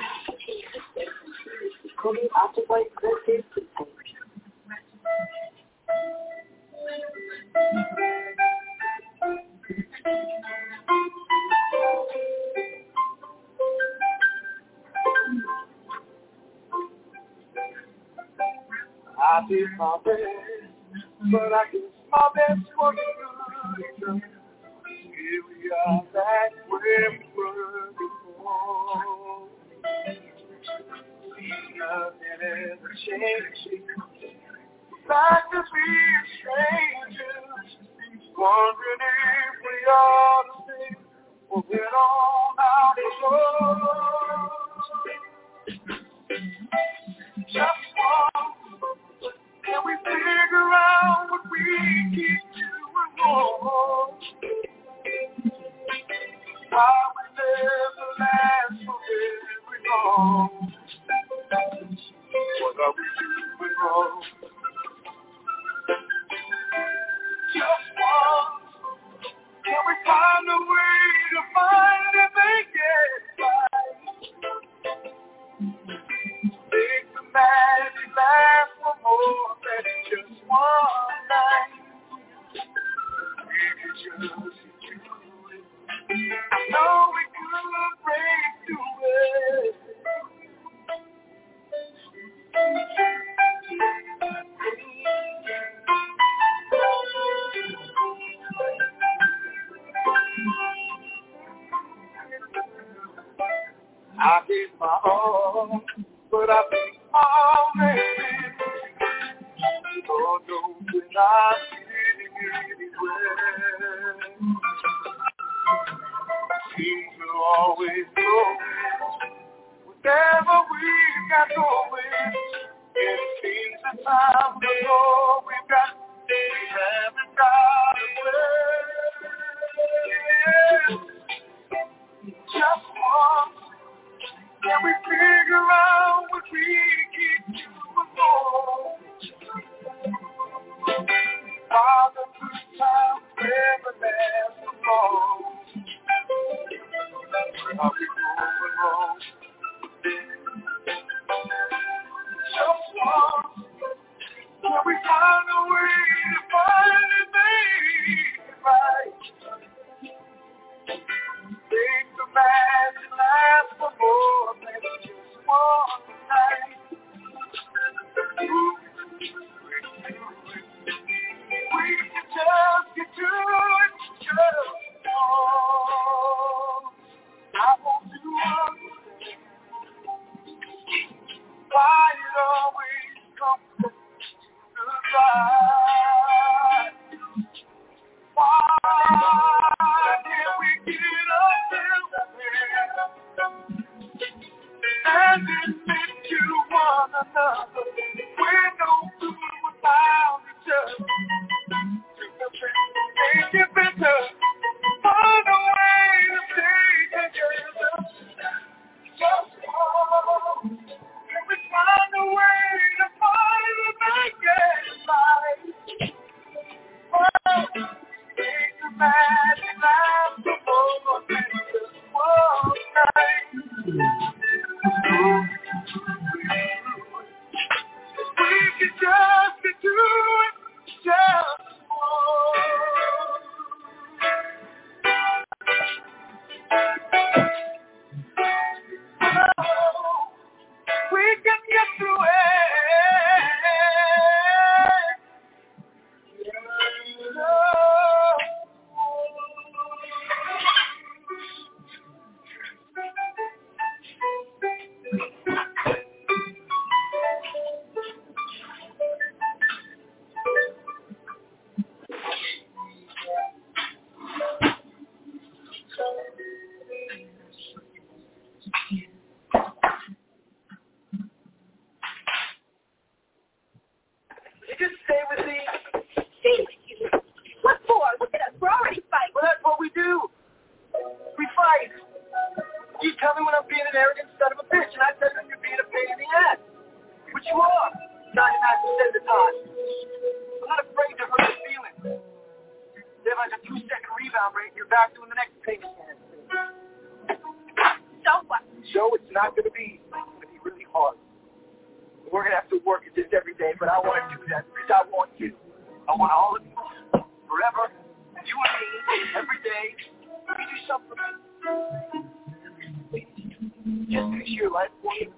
Cody occupies this I did my best, but I guess my best wasn't good enough. Here we are back where we were before. Nothing ever changes. Like to be strangers, wondering if we are the same. We'll get on out the road. Just one, can we figure out what we keep doing wrong? Why we never last for very long? What are we doing wrong? Just one, can we find a way to find and make it right? Make the magic last for more than just one night. We could just do it. I know we could break through it. I did my all, but I think already. Lord knows we're not getting anywhere. Seems to always go whatever we got going. It seems the time to go. We haven't got away. Just one. Can we figure out what we keep doing wrong? All the good times never last for long. Are we going wrong? Just one. Can we find a way to finally make it right? Make the magic last for more than just one night. We can just get to it, just one. I want to understand why it always comes to the side. an arrogant son of a bitch, and I said that you're being a pain in the ass. But you are, 99% of the time. I'm not afraid to hurt your feelings. They have like a 2-second rebound rate, and you're back doing the next payment. So what? So it's not going to be easy. It's going to be really hard. We're going to have to work at this every day, but I want to do that because I want you. I want all of you, forever, you and me, every day. You do something for me. Just picture your life for you.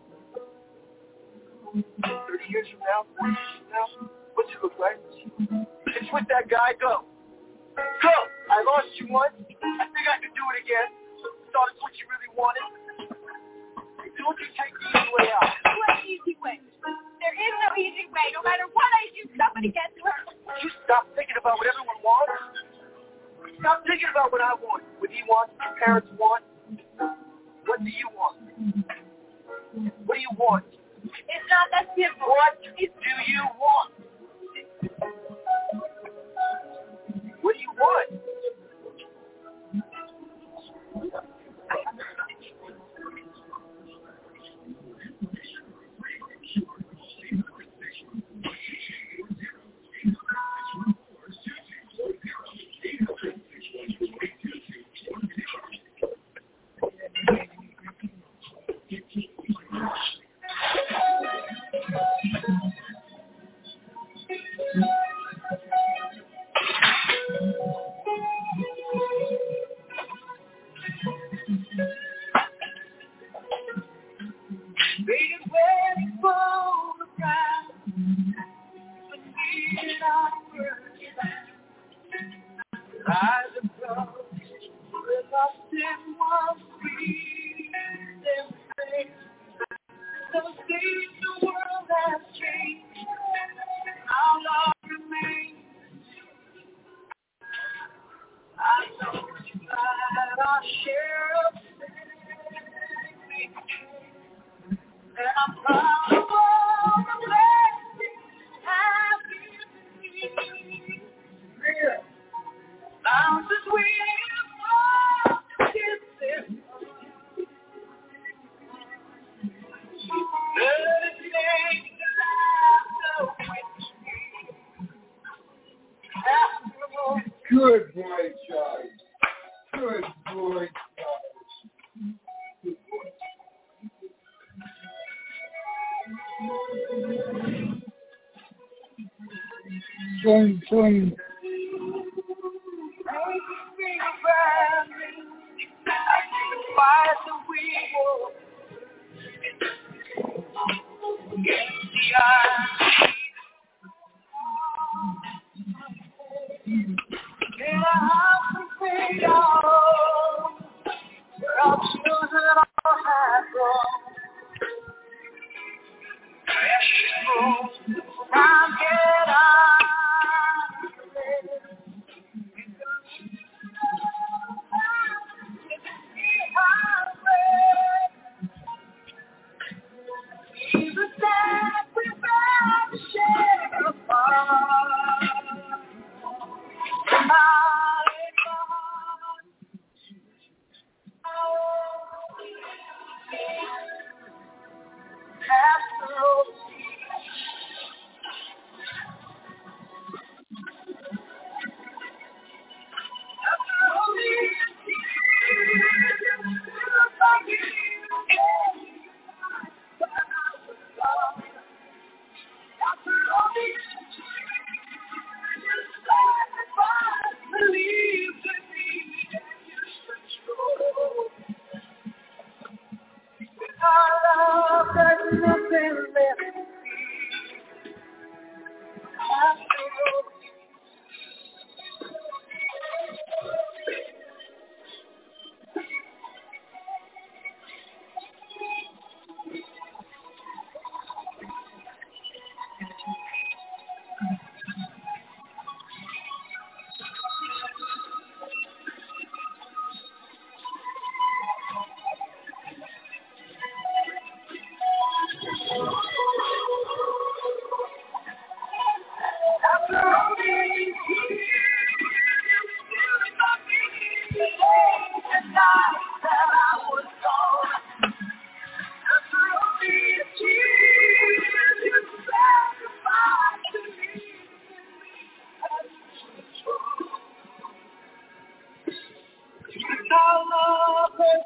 30 years from now, 40 years from now, what's it look like? It's with that guy. Go. Go! I lost you once. I think I can do it again. Thought it's what you really wanted. Don't you take the easy way out. What easy way? There is no easy way. No matter what I do, somebody gets hurt. You stop thinking about what everyone wants. Stop thinking about what I want, what he wants, what your parents want. What do you want? What do you want? It's not that simple. What do you want? What do you want? Good boy, Charlie. Good boy, Charlie. Son.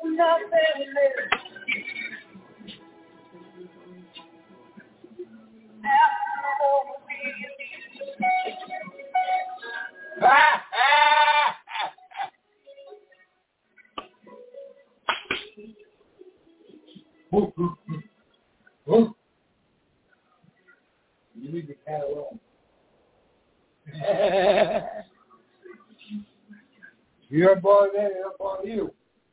nothing less. You need the cat alone. You're about that, you're about you.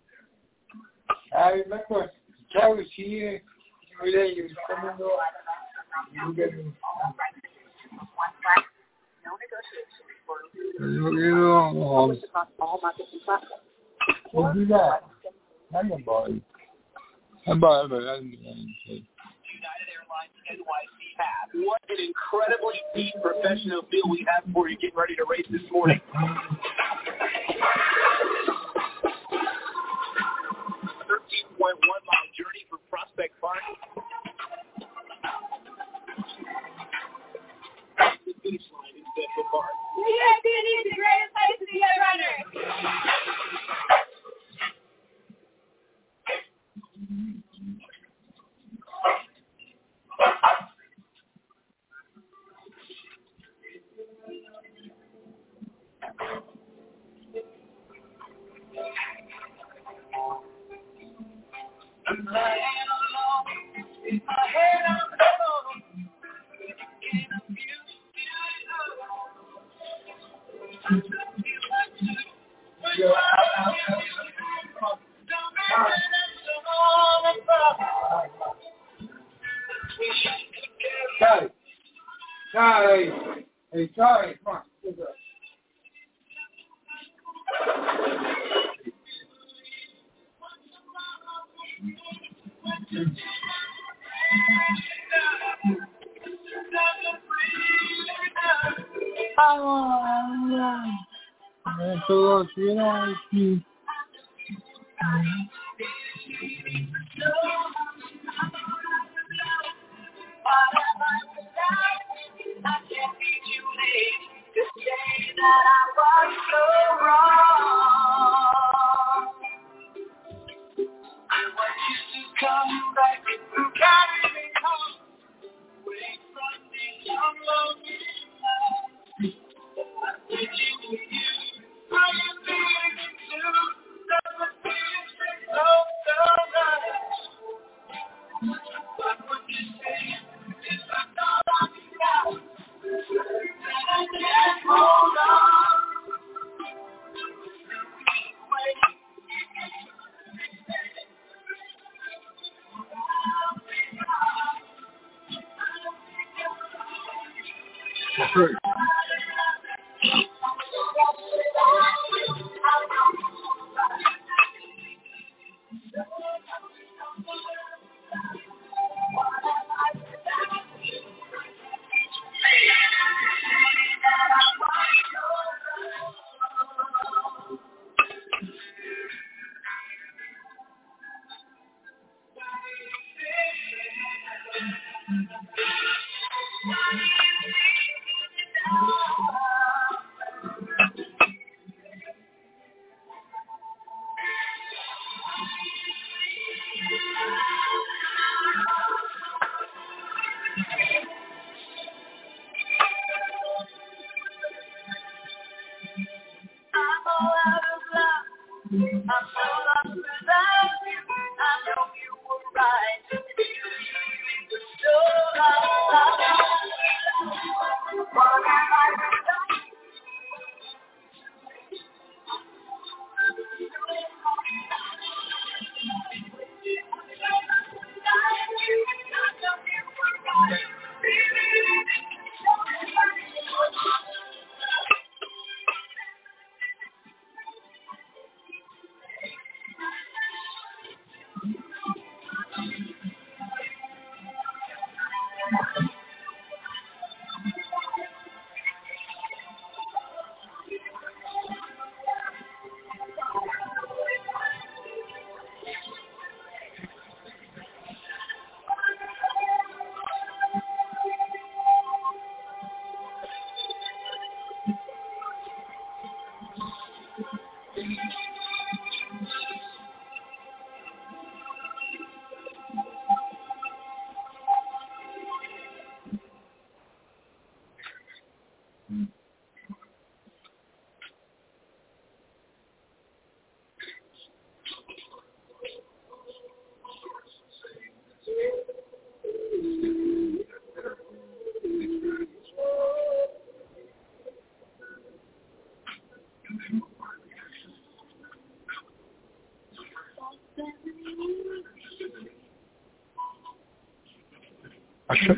I remember Charlie here, every day you was coming over. You get him. We'll do that. I'm going to buy you. I'm buying it. United Airlines NYC Pass. What an incredibly deep professional feel we have for you getting ready to race this morning. 13.1-mile journey from Prospect Park. The finish line in Central Park. VIP is the greatest place to be a runner. I'm lying alone with my head on the phone, thinking of you. Charlie. Hey, Charlie, come on. Great. अच्छा